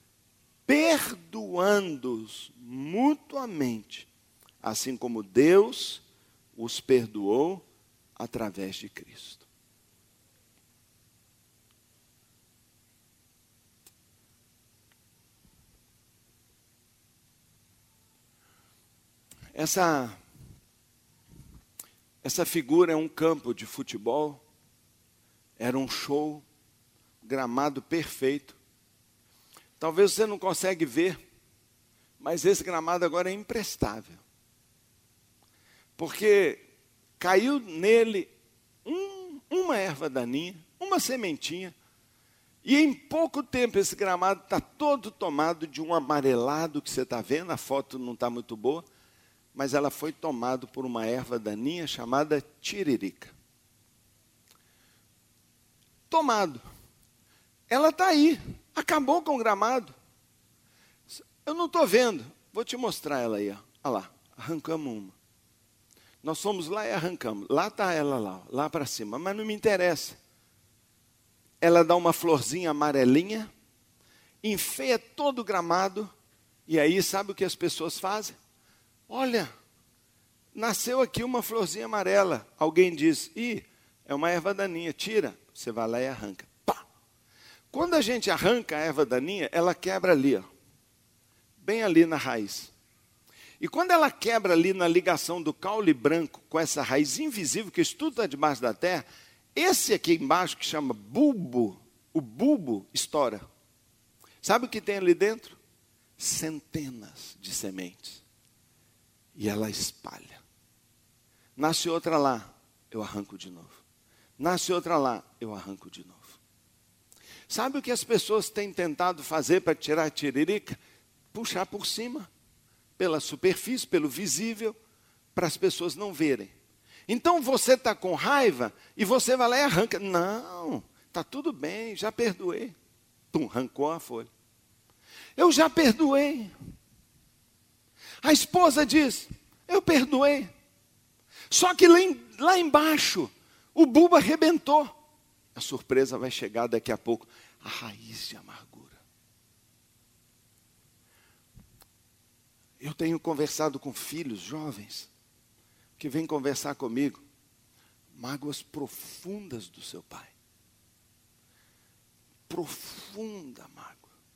perdoando-os mutuamente, assim como Deus os perdoou através de Cristo. Essa figura é um campo de futebol, era um show, gramado perfeito. Talvez você não consegue ver, mas esse gramado agora é imprestável. Porque caiu nele uma erva daninha, uma sementinha, e em pouco tempo esse gramado está todo tomado de um amarelado que você está vendo, a foto não está muito boa, mas ela foi tomada por uma erva daninha chamada tiririca. Tomado. Ela está aí, acabou com o gramado. Eu não estou vendo, vou te mostrar ela aí, ó. Olha lá, arrancamos uma. Nós fomos lá e arrancamos. Lá está ela lá para cima, mas não me interessa. Ela dá uma florzinha amarelinha, enfeia todo o gramado, e aí sabe o que as pessoas fazem? Olha, nasceu aqui uma florzinha amarela. Alguém diz, é uma erva daninha, tira. Você vai lá e arranca. Pá! Quando a gente arranca a erva daninha, ela quebra ali, ó, bem ali na raiz. E quando ela quebra ali na ligação do caule branco com essa raiz invisível, que isso tudo está debaixo da terra, esse aqui embaixo que chama bulbo, o bulbo estoura. Sabe o que tem ali dentro? Centenas de sementes. E ela espalha. Nasce outra lá, eu arranco de novo. Nasce outra lá, eu arranco de novo. Sabe o que as pessoas têm tentado fazer para tirar a tiririca? Puxar por cima, pela superfície, pelo visível, para as pessoas não verem. Então você está com raiva e você vai lá e arranca. Não, está tudo bem, já perdoei. Pum, arrancou a folha. Eu já perdoei. A esposa diz, eu perdoei. Só que lá embaixo, o bulbo arrebentou. A surpresa vai chegar daqui a pouco. A raiz de amargura. Eu tenho conversado com filhos jovens que vêm conversar comigo. Mágoas profundas do seu pai. Profunda mágoa.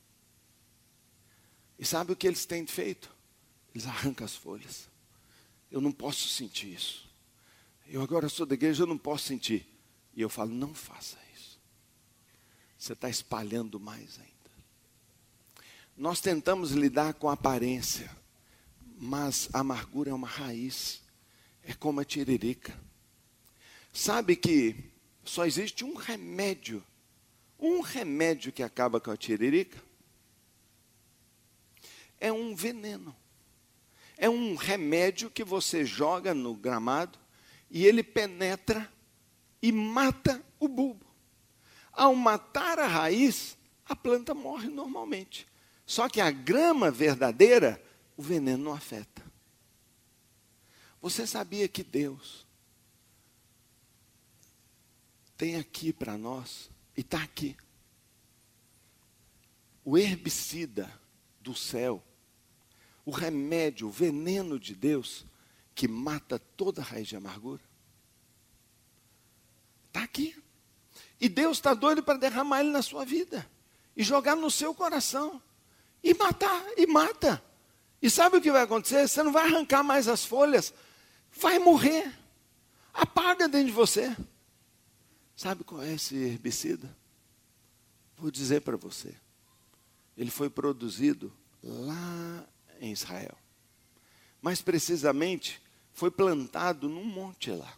E sabe o que eles têm feito? Eles arrancam as folhas. Eu não posso sentir isso. Eu agora sou da igreja, eu não posso sentir. E eu falo, não faça isso. Você está espalhando mais ainda. Nós tentamos lidar com a aparência, mas a amargura é uma raiz. É como a tiririca. Sabe que só existe um remédio que acaba com a tiririca? É um veneno. É um remédio que você joga no gramado e ele penetra e mata o bulbo. Ao matar a raiz, a planta morre normalmente. Só que a grama verdadeira, o veneno não afeta. Você sabia que Deus tem aqui para nós, e está aqui. O herbicida do céu, o remédio, o veneno de Deus, que mata toda raiz de amargura, está aqui. E Deus está doido para derramar ele na sua vida, e jogar no seu coração, e matar, e mata. E sabe o que vai acontecer? Você não vai arrancar mais as folhas, vai morrer, apaga dentro de você. Sabe qual é esse herbicida? Vou dizer para você. Ele foi produzido lá em Israel. Mais precisamente, foi plantado num monte lá.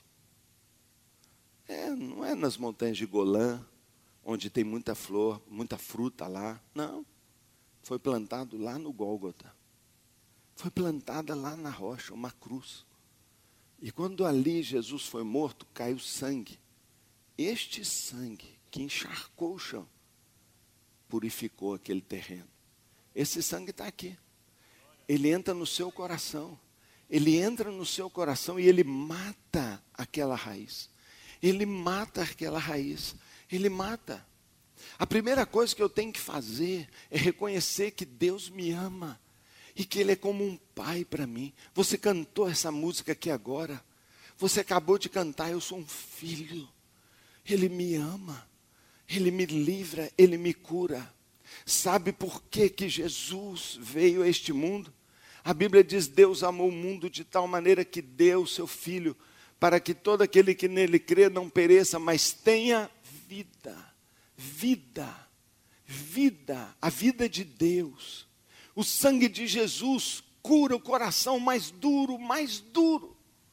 Não é nas montanhas de Golã, onde tem muita flor, muita fruta lá. Não. Foi plantado lá no Gólgota. Foi plantada lá na rocha, uma cruz. E quando ali Jesus foi morto, caiu sangue. Este sangue que encharcou o chão, purificou aquele terreno. Esse sangue está aqui. Ele entra no seu coração. Ele entra no seu coração e ele mata aquela raiz. Ele mata aquela raiz. Ele mata. A primeira coisa que eu tenho que fazer é reconhecer que Deus me ama. E que Ele é como um pai para mim. Você cantou essa música aqui agora. Você acabou de cantar, eu sou um filho. Ele me ama. Ele me livra, Ele me cura. Sabe por que Jesus veio a este mundo? A Bíblia diz, Deus amou o mundo de tal maneira que deu o seu Filho, para que todo aquele que nele crê não pereça, mas tenha vida. Vida. Vida. A vida de Deus. O sangue de Jesus cura o coração mais duro, mais duro.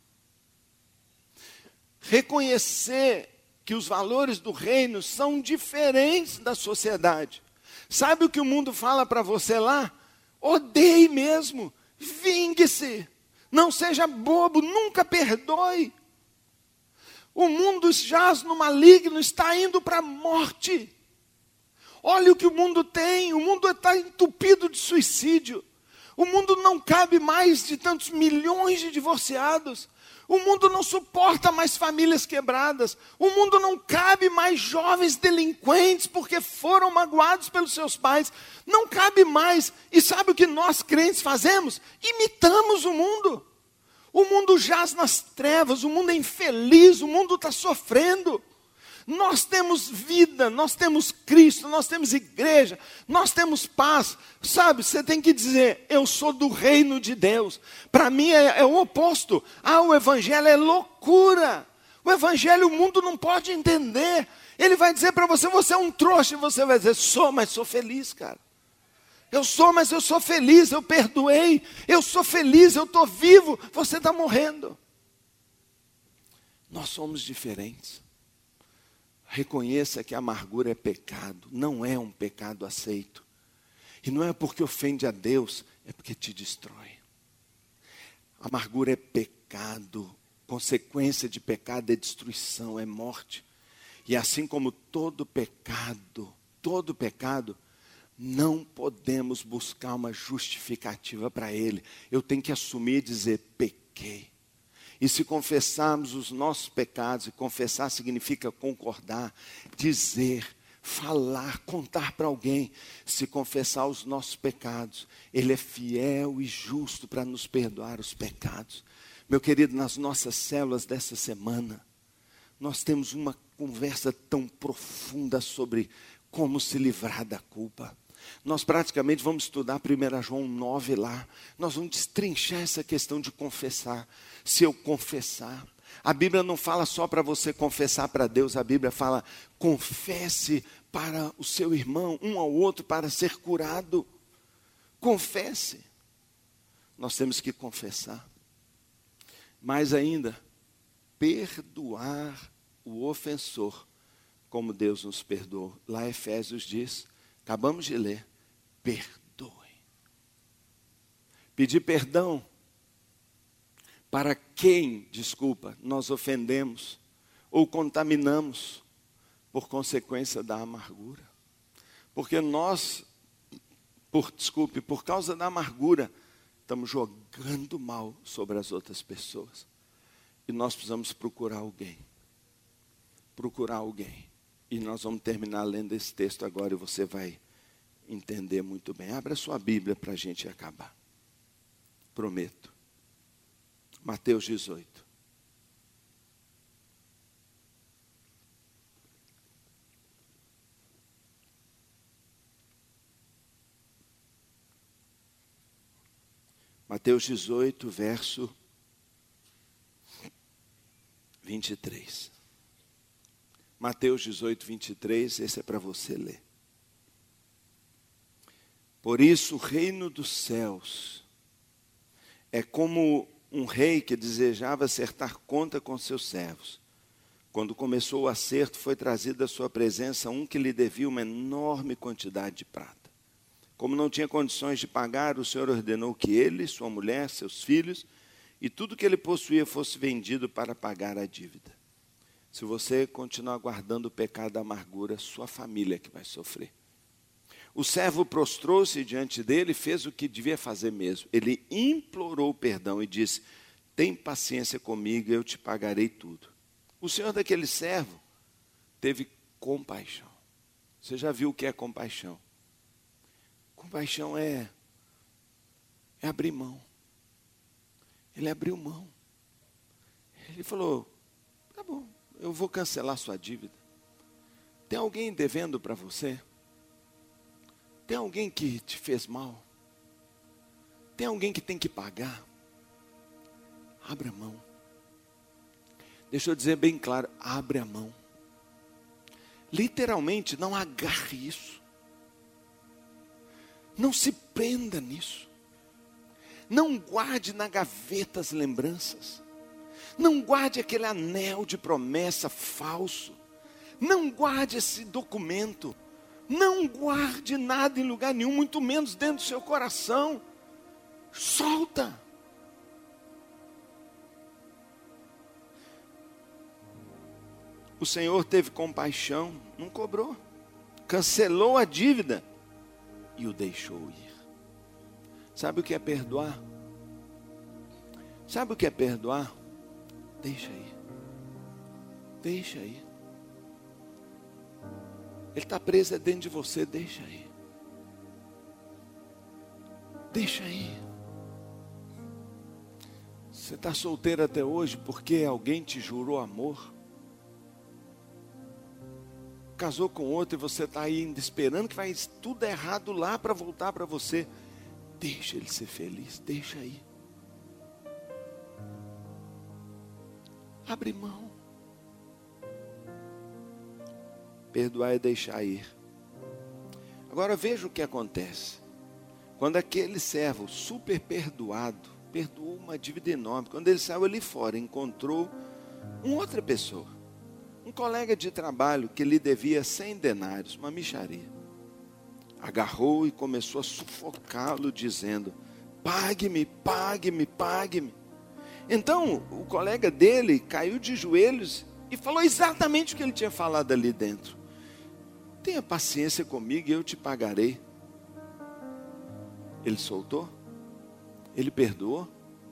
Reconhecer que os valores do reino são diferentes da sociedade. Sabe o que o mundo fala para você lá? Odeie mesmo, vingue-se, não seja bobo, nunca perdoe. O mundo jaz no maligno, está indo para a morte. Olha o que o mundo tem, o mundo está entupido de suicídio. O mundo não cabe mais de tantos milhões de divorciados. O mundo não suporta mais famílias quebradas. O mundo não cabe mais jovens delinquentes porque foram magoados pelos seus pais. Não cabe mais. E sabe o que nós crentes fazemos? Imitamos o mundo. O mundo jaz nas trevas, o mundo é infeliz, o mundo está sofrendo. Nós temos vida, nós temos Cristo, nós temos igreja, nós temos paz. Sabe, você tem que dizer, eu sou do reino de Deus. Para mim é o oposto. O evangelho é loucura. O evangelho o mundo não pode entender. Ele vai dizer para você, você é um trouxa. E você vai dizer, sou, mas sou feliz, cara. Eu sou, mas eu sou feliz, eu perdoei. Eu sou feliz, eu estou vivo. Você está morrendo. Nós somos diferentes. Reconheça que a amargura é pecado, não é um pecado aceito. E não é porque ofende a Deus, é porque te destrói. A amargura é pecado, consequência de pecado é destruição, é morte. E assim como todo pecado, não podemos buscar uma justificativa para ele. Eu tenho que assumir e dizer, pequei. E se confessarmos os nossos pecados, e confessar significa concordar, dizer, falar, contar para alguém. Se confessar os nossos pecados, Ele é fiel e justo para nos perdoar os pecados. Meu querido, nas nossas células dessa semana, nós temos uma conversa tão profunda sobre como se livrar da culpa. Nós praticamente vamos estudar 1 João 9 lá. Nós vamos destrinchar essa questão de confessar. Se eu confessar, a Bíblia não fala só para você confessar para Deus, a Bíblia fala, confesse para o seu irmão, um ao outro, para ser curado. Confesse. Nós temos que confessar. Mais ainda, perdoar o ofensor, como Deus nos perdoou. Lá Efésios diz, acabamos de ler, perdoe. Pedir perdão para quem, nós ofendemos ou contaminamos por consequência da amargura. Porque nós, por causa da amargura, estamos jogando mal sobre as outras pessoas. E nós precisamos procurar alguém procurar alguém. E nós vamos terminar lendo esse texto agora e você vai entender muito bem. Abra sua Bíblia para a gente acabar. Prometo. Mateus 18. Mateus 18, verso 23. Mateus 18, 23, esse é para você ler. Por isso o reino dos céus é como um rei que desejava acertar conta com seus servos. Quando começou o acerto, foi trazido à sua presença um que lhe devia uma enorme quantidade de prata. Como não tinha condições de pagar, o Senhor ordenou que ele, sua mulher, seus filhos e tudo que ele possuía fosse vendido para pagar a dívida. Se você continuar guardando o pecado da amargura, sua família que vai sofrer. O servo prostrou-se diante dele e fez o que devia fazer mesmo. Ele implorou perdão e disse: tem paciência comigo, eu te pagarei tudo. O senhor daquele servo teve compaixão. Você já viu o que é compaixão? Compaixão é abrir mão. Ele abriu mão. Ele falou: tá bom, eu vou cancelar sua dívida. Tem alguém devendo para você? Tem alguém que te fez mal? Tem alguém que tem que pagar? Abra a mão. Deixa eu dizer bem claro, abre a mão. Literalmente, não agarre isso. Não se prenda nisso. Não guarde na gaveta as lembranças. Não guarde aquele anel de promessa falso. Não guarde esse documento. Não guarde nada em lugar nenhum, muito menos dentro do seu coração. Solta. O Senhor teve compaixão, não cobrou. Cancelou a dívida e o deixou ir. Sabe o que é perdoar? Sabe o que é perdoar? Deixa aí. Deixa aí. Ele está preso dentro de você, deixa aí. Deixa aí. Você está solteiro até hoje porque alguém te jurou amor. Casou com outro e você está ainda esperando que vai tudo errado lá para voltar para você. Deixa ele ser feliz, deixa aí. Abre mão. Perdoar é deixar ir. Agora veja o que acontece. Quando aquele servo super perdoado, perdoou uma dívida enorme. Quando ele saiu ali fora, encontrou uma outra pessoa. Um colega de trabalho que lhe devia 100 denários, uma mixaria. Agarrou e começou a sufocá-lo dizendo: pague-me, pague-me, pague-me. Então o colega dele caiu de joelhos e falou exatamente o que ele tinha falado ali dentro. Tenha paciência comigo e eu te pagarei. Ele soltou? Ele perdoou?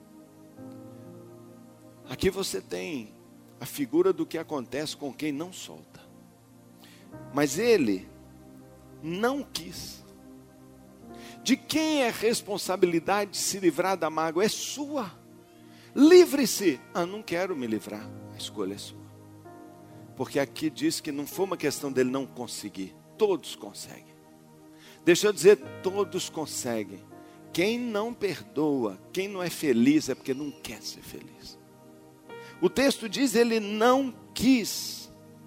Aqui você tem a figura do que acontece com quem não solta. Mas ele não quis. De quem é a responsabilidade de se livrar da mágoa? É sua. Livre-se. Não quero me livrar. A escolha é sua. Porque aqui diz que não foi uma questão dele não conseguir. Todos conseguem. Deixa eu dizer, todos conseguem. Quem não perdoa, quem não é feliz é porque não quer ser feliz. O texto diz, ele não quis.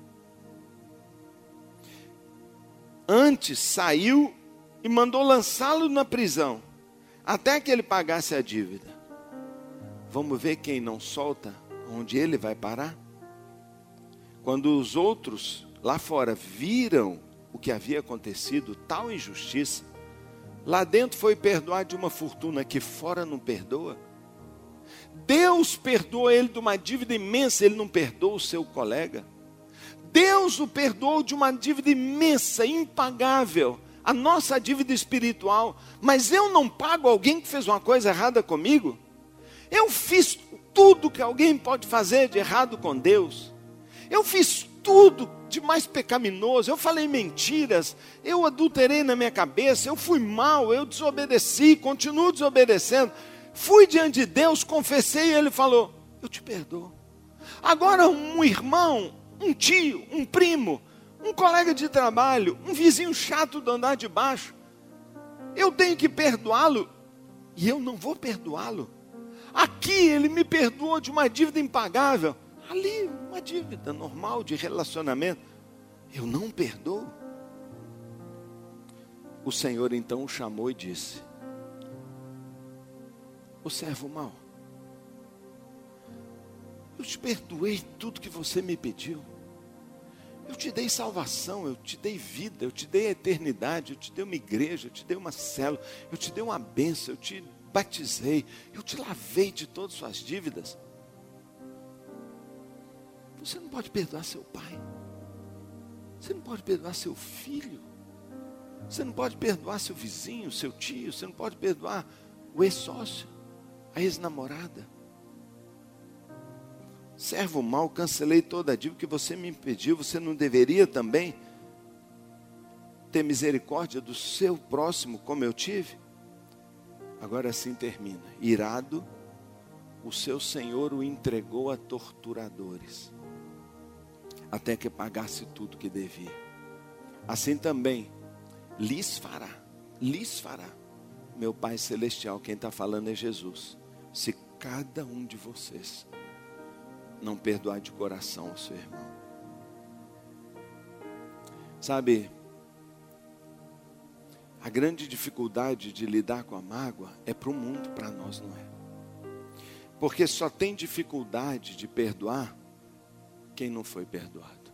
Antes saiu e mandou lançá-lo na prisão, até que ele pagasse a dívida. Vamos ver quem não solta, onde ele vai parar? Quando os outros lá fora viram o que havia acontecido, tal injustiça, lá dentro foi perdoar de uma fortuna que fora não perdoa. Deus perdoou ele de uma dívida imensa, ele não perdoa o seu colega. Deus o perdoou de uma dívida imensa, impagável, a nossa dívida espiritual. Mas eu não pago alguém que fez uma coisa errada comigo? Eu fiz tudo que alguém pode fazer de errado com Deus. Eu fiz tudo de mais pecaminoso. Eu falei mentiras, eu adulterei na minha cabeça, eu fui mal, eu desobedeci, continuo desobedecendo. Fui diante de Deus, confessei e Ele falou, eu te perdoo. Agora um irmão, um tio, um primo, um colega de trabalho, um vizinho chato do andar de baixo, eu tenho que perdoá-lo e eu não vou perdoá-lo. Aqui ele me perdoou de uma dívida impagável, ali uma dívida normal de relacionamento, eu não perdoo. O Senhor então o chamou e disse, o servo mau, eu te perdoei tudo que você me pediu. Eu te dei salvação, eu te dei vida, eu te dei a eternidade, eu te dei uma igreja, eu te dei uma célula, eu te dei uma bênção, eu te batizei, eu te lavei de todas as suas dívidas. Você não pode perdoar seu pai, você não pode perdoar seu filho, você não pode perdoar seu vizinho, seu tio, você não pode perdoar o ex-sócio, a ex-namorada. Servo mau, cancelei toda a dívida que você me impediu. Você não deveria também ter misericórdia do seu próximo como eu tive? Agora assim termina. Irado, o seu senhor o entregou a torturadores, até que pagasse tudo que devia. Assim também lhes fará. Meu Pai Celestial, quem está falando é Jesus. Se cada um de vocês não perdoar de coração o seu irmão. Sabe, a grande dificuldade de lidar com a mágoa é para o mundo, para nós não é. Porque só tem dificuldade de perdoar quem não foi perdoado.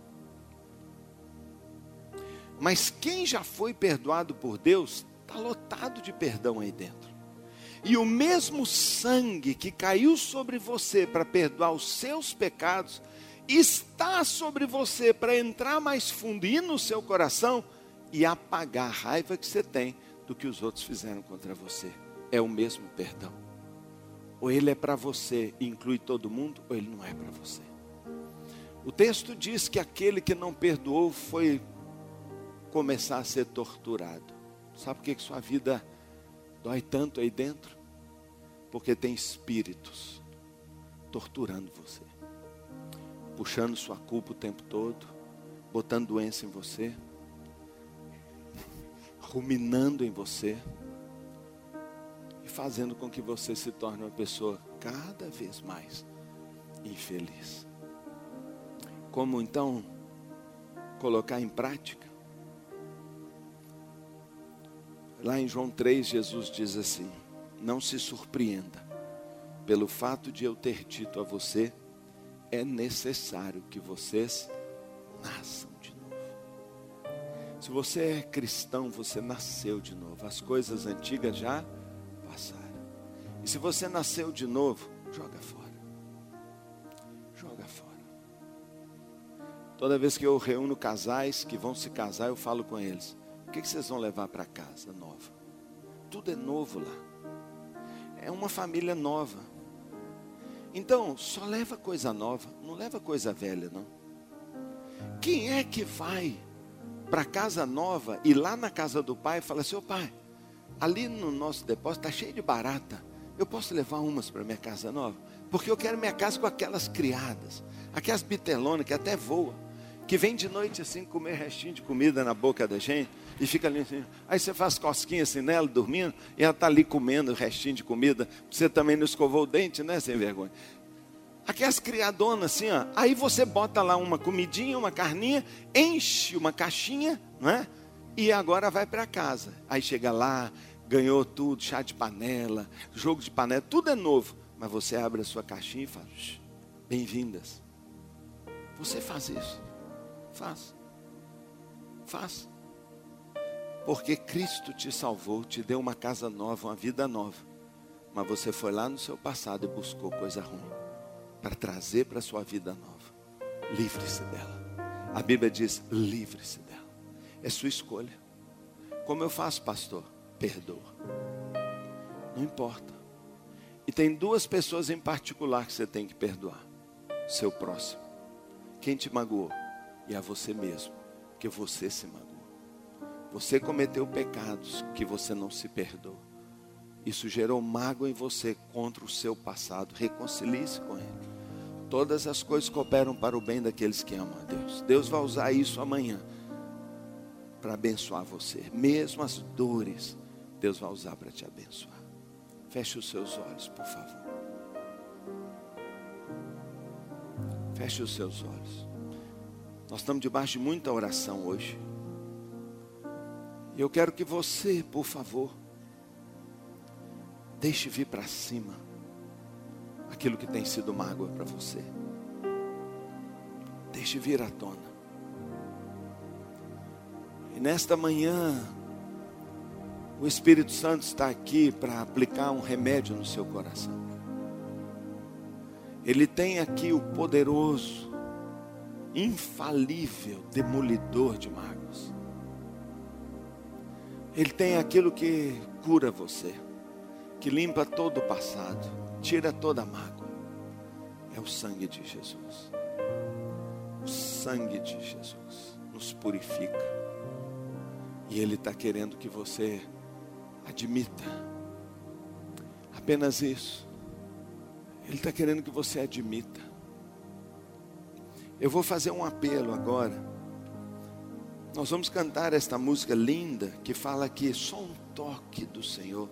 Mas quem já foi perdoado por Deus, está lotado de perdão aí dentro. E o mesmo sangue que caiu sobre você para perdoar os seus pecados, está sobre você para entrar mais fundo, ir no seu coração e apagar a raiva que você tem do que os outros fizeram contra você. É o mesmo perdão. Ou ele é para você e inclui todo mundo, ou ele não é para você. O texto diz que aquele que não perdoou foi começar a ser torturado. Sabe por que sua vida dói tanto aí dentro? Porque tem espíritos torturando você, puxando sua culpa o tempo todo, botando doença em você, ruminando em você e fazendo com que você se torne uma pessoa cada vez mais infeliz. Como então colocar em prática? Lá em João 3, Jesus diz assim: não se surpreenda pelo fato de eu ter dito a você, é necessário que vocês nasçam de novo. Se você é cristão, você nasceu de novo. As coisas antigas já passaram. E se você nasceu de novo, joga fora. Joga fora. Toda vez que eu reúno casais que vão se casar, eu falo com eles: o que vocês vão levar para casa nova? Tudo é novo lá. É uma família nova. Então, só leva coisa nova, não leva coisa velha, não. Quem é que vai para casa nova e lá na casa do pai fala assim: ô pai, ali no nosso depósito está cheio de barata, eu posso levar umas para minha casa nova? Porque eu quero minha casa com aquelas criadas, aquelas bitelonas que até voam, que vem de noite assim comer restinho de comida na boca da gente e fica ali assim. Aí você faz cosquinha assim nela, dormindo, e ela está ali comendo o restinho de comida. Você também não escovou o dente, né, sem vergonha? Aquelas criadonas assim, ó. Aí você bota lá uma comidinha, uma carninha, enche uma caixinha, não é? E agora vai para casa. Aí chega lá, ganhou tudo, chá de panela, jogo de panela, tudo é novo. Mas você abre a sua caixinha e fala: bem-vindas. Você faz isso? Faz. Porque Cristo te salvou, te deu uma casa nova, uma vida nova. Mas você foi lá no seu passado e buscou coisa ruim para trazer para a sua vida nova. Livre-se dela. A Bíblia diz: livre-se dela. É sua escolha. Como eu faço, pastor? Perdoa. Não importa. E tem duas pessoas em particular que você tem que perdoar. Seu próximo. Quem te magoou? e a você mesmo, que você se magoou. Você cometeu pecados que você não se perdoou. Isso gerou mágoa em você contra o seu passado. Reconcilie-se com Ele. Todas as coisas cooperam para o bem daqueles que amam a Deus. Deus vai usar isso amanhã para abençoar você. Mesmo as dores, Deus vai usar para te abençoar. Feche os seus olhos, por favor. Feche os seus olhos. Nós estamos debaixo de muita oração hoje. E eu quero que você, por favor, deixe vir para cima aquilo que tem sido mágoa para você. Deixe vir à tona. E nesta manhã, o Espírito Santo está aqui para aplicar um remédio no seu coração. Ele tem aqui o poderoso, infalível demolidor de mágoas. Ele tem aquilo que cura você, que limpa todo o passado, tira toda a mágoa. É o sangue de Jesus. O sangue de Jesus nos purifica. E Ele está querendo que você admita. Apenas isso. Ele está querendo que você admita. Eu vou fazer um apelo agora. Nós vamos cantar esta música linda que fala que só um toque do Senhor,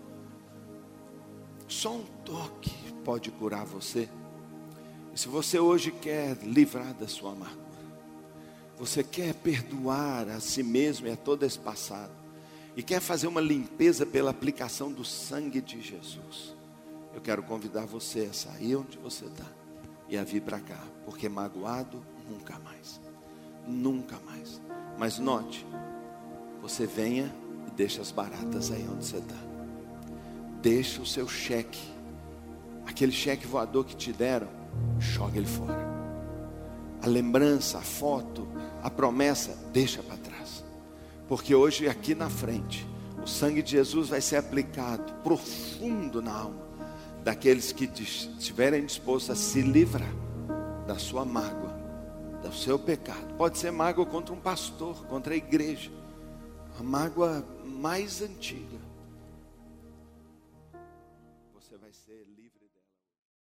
só um toque pode curar você. E se você hoje quer livrar da sua amargura, você quer perdoar a si mesmo e a todo esse passado, e quer fazer uma limpeza pela aplicação do sangue de Jesus, eu quero convidar você a sair onde você está e a vir para cá, porque magoado nunca mais, nunca mais. Mas note, você venha e deixa as baratas aí onde você está. Deixa o seu cheque, aquele cheque voador que te deram, joga ele fora. A lembrança, a foto, a promessa, deixa para trás. Porque hoje aqui na frente, o sangue de Jesus vai ser aplicado profundo na alma daqueles que estiverem dispostos a se livrar da sua mágoa, do seu pecado. Pode ser mágoa contra um pastor, contra a igreja, a mágoa mais antiga.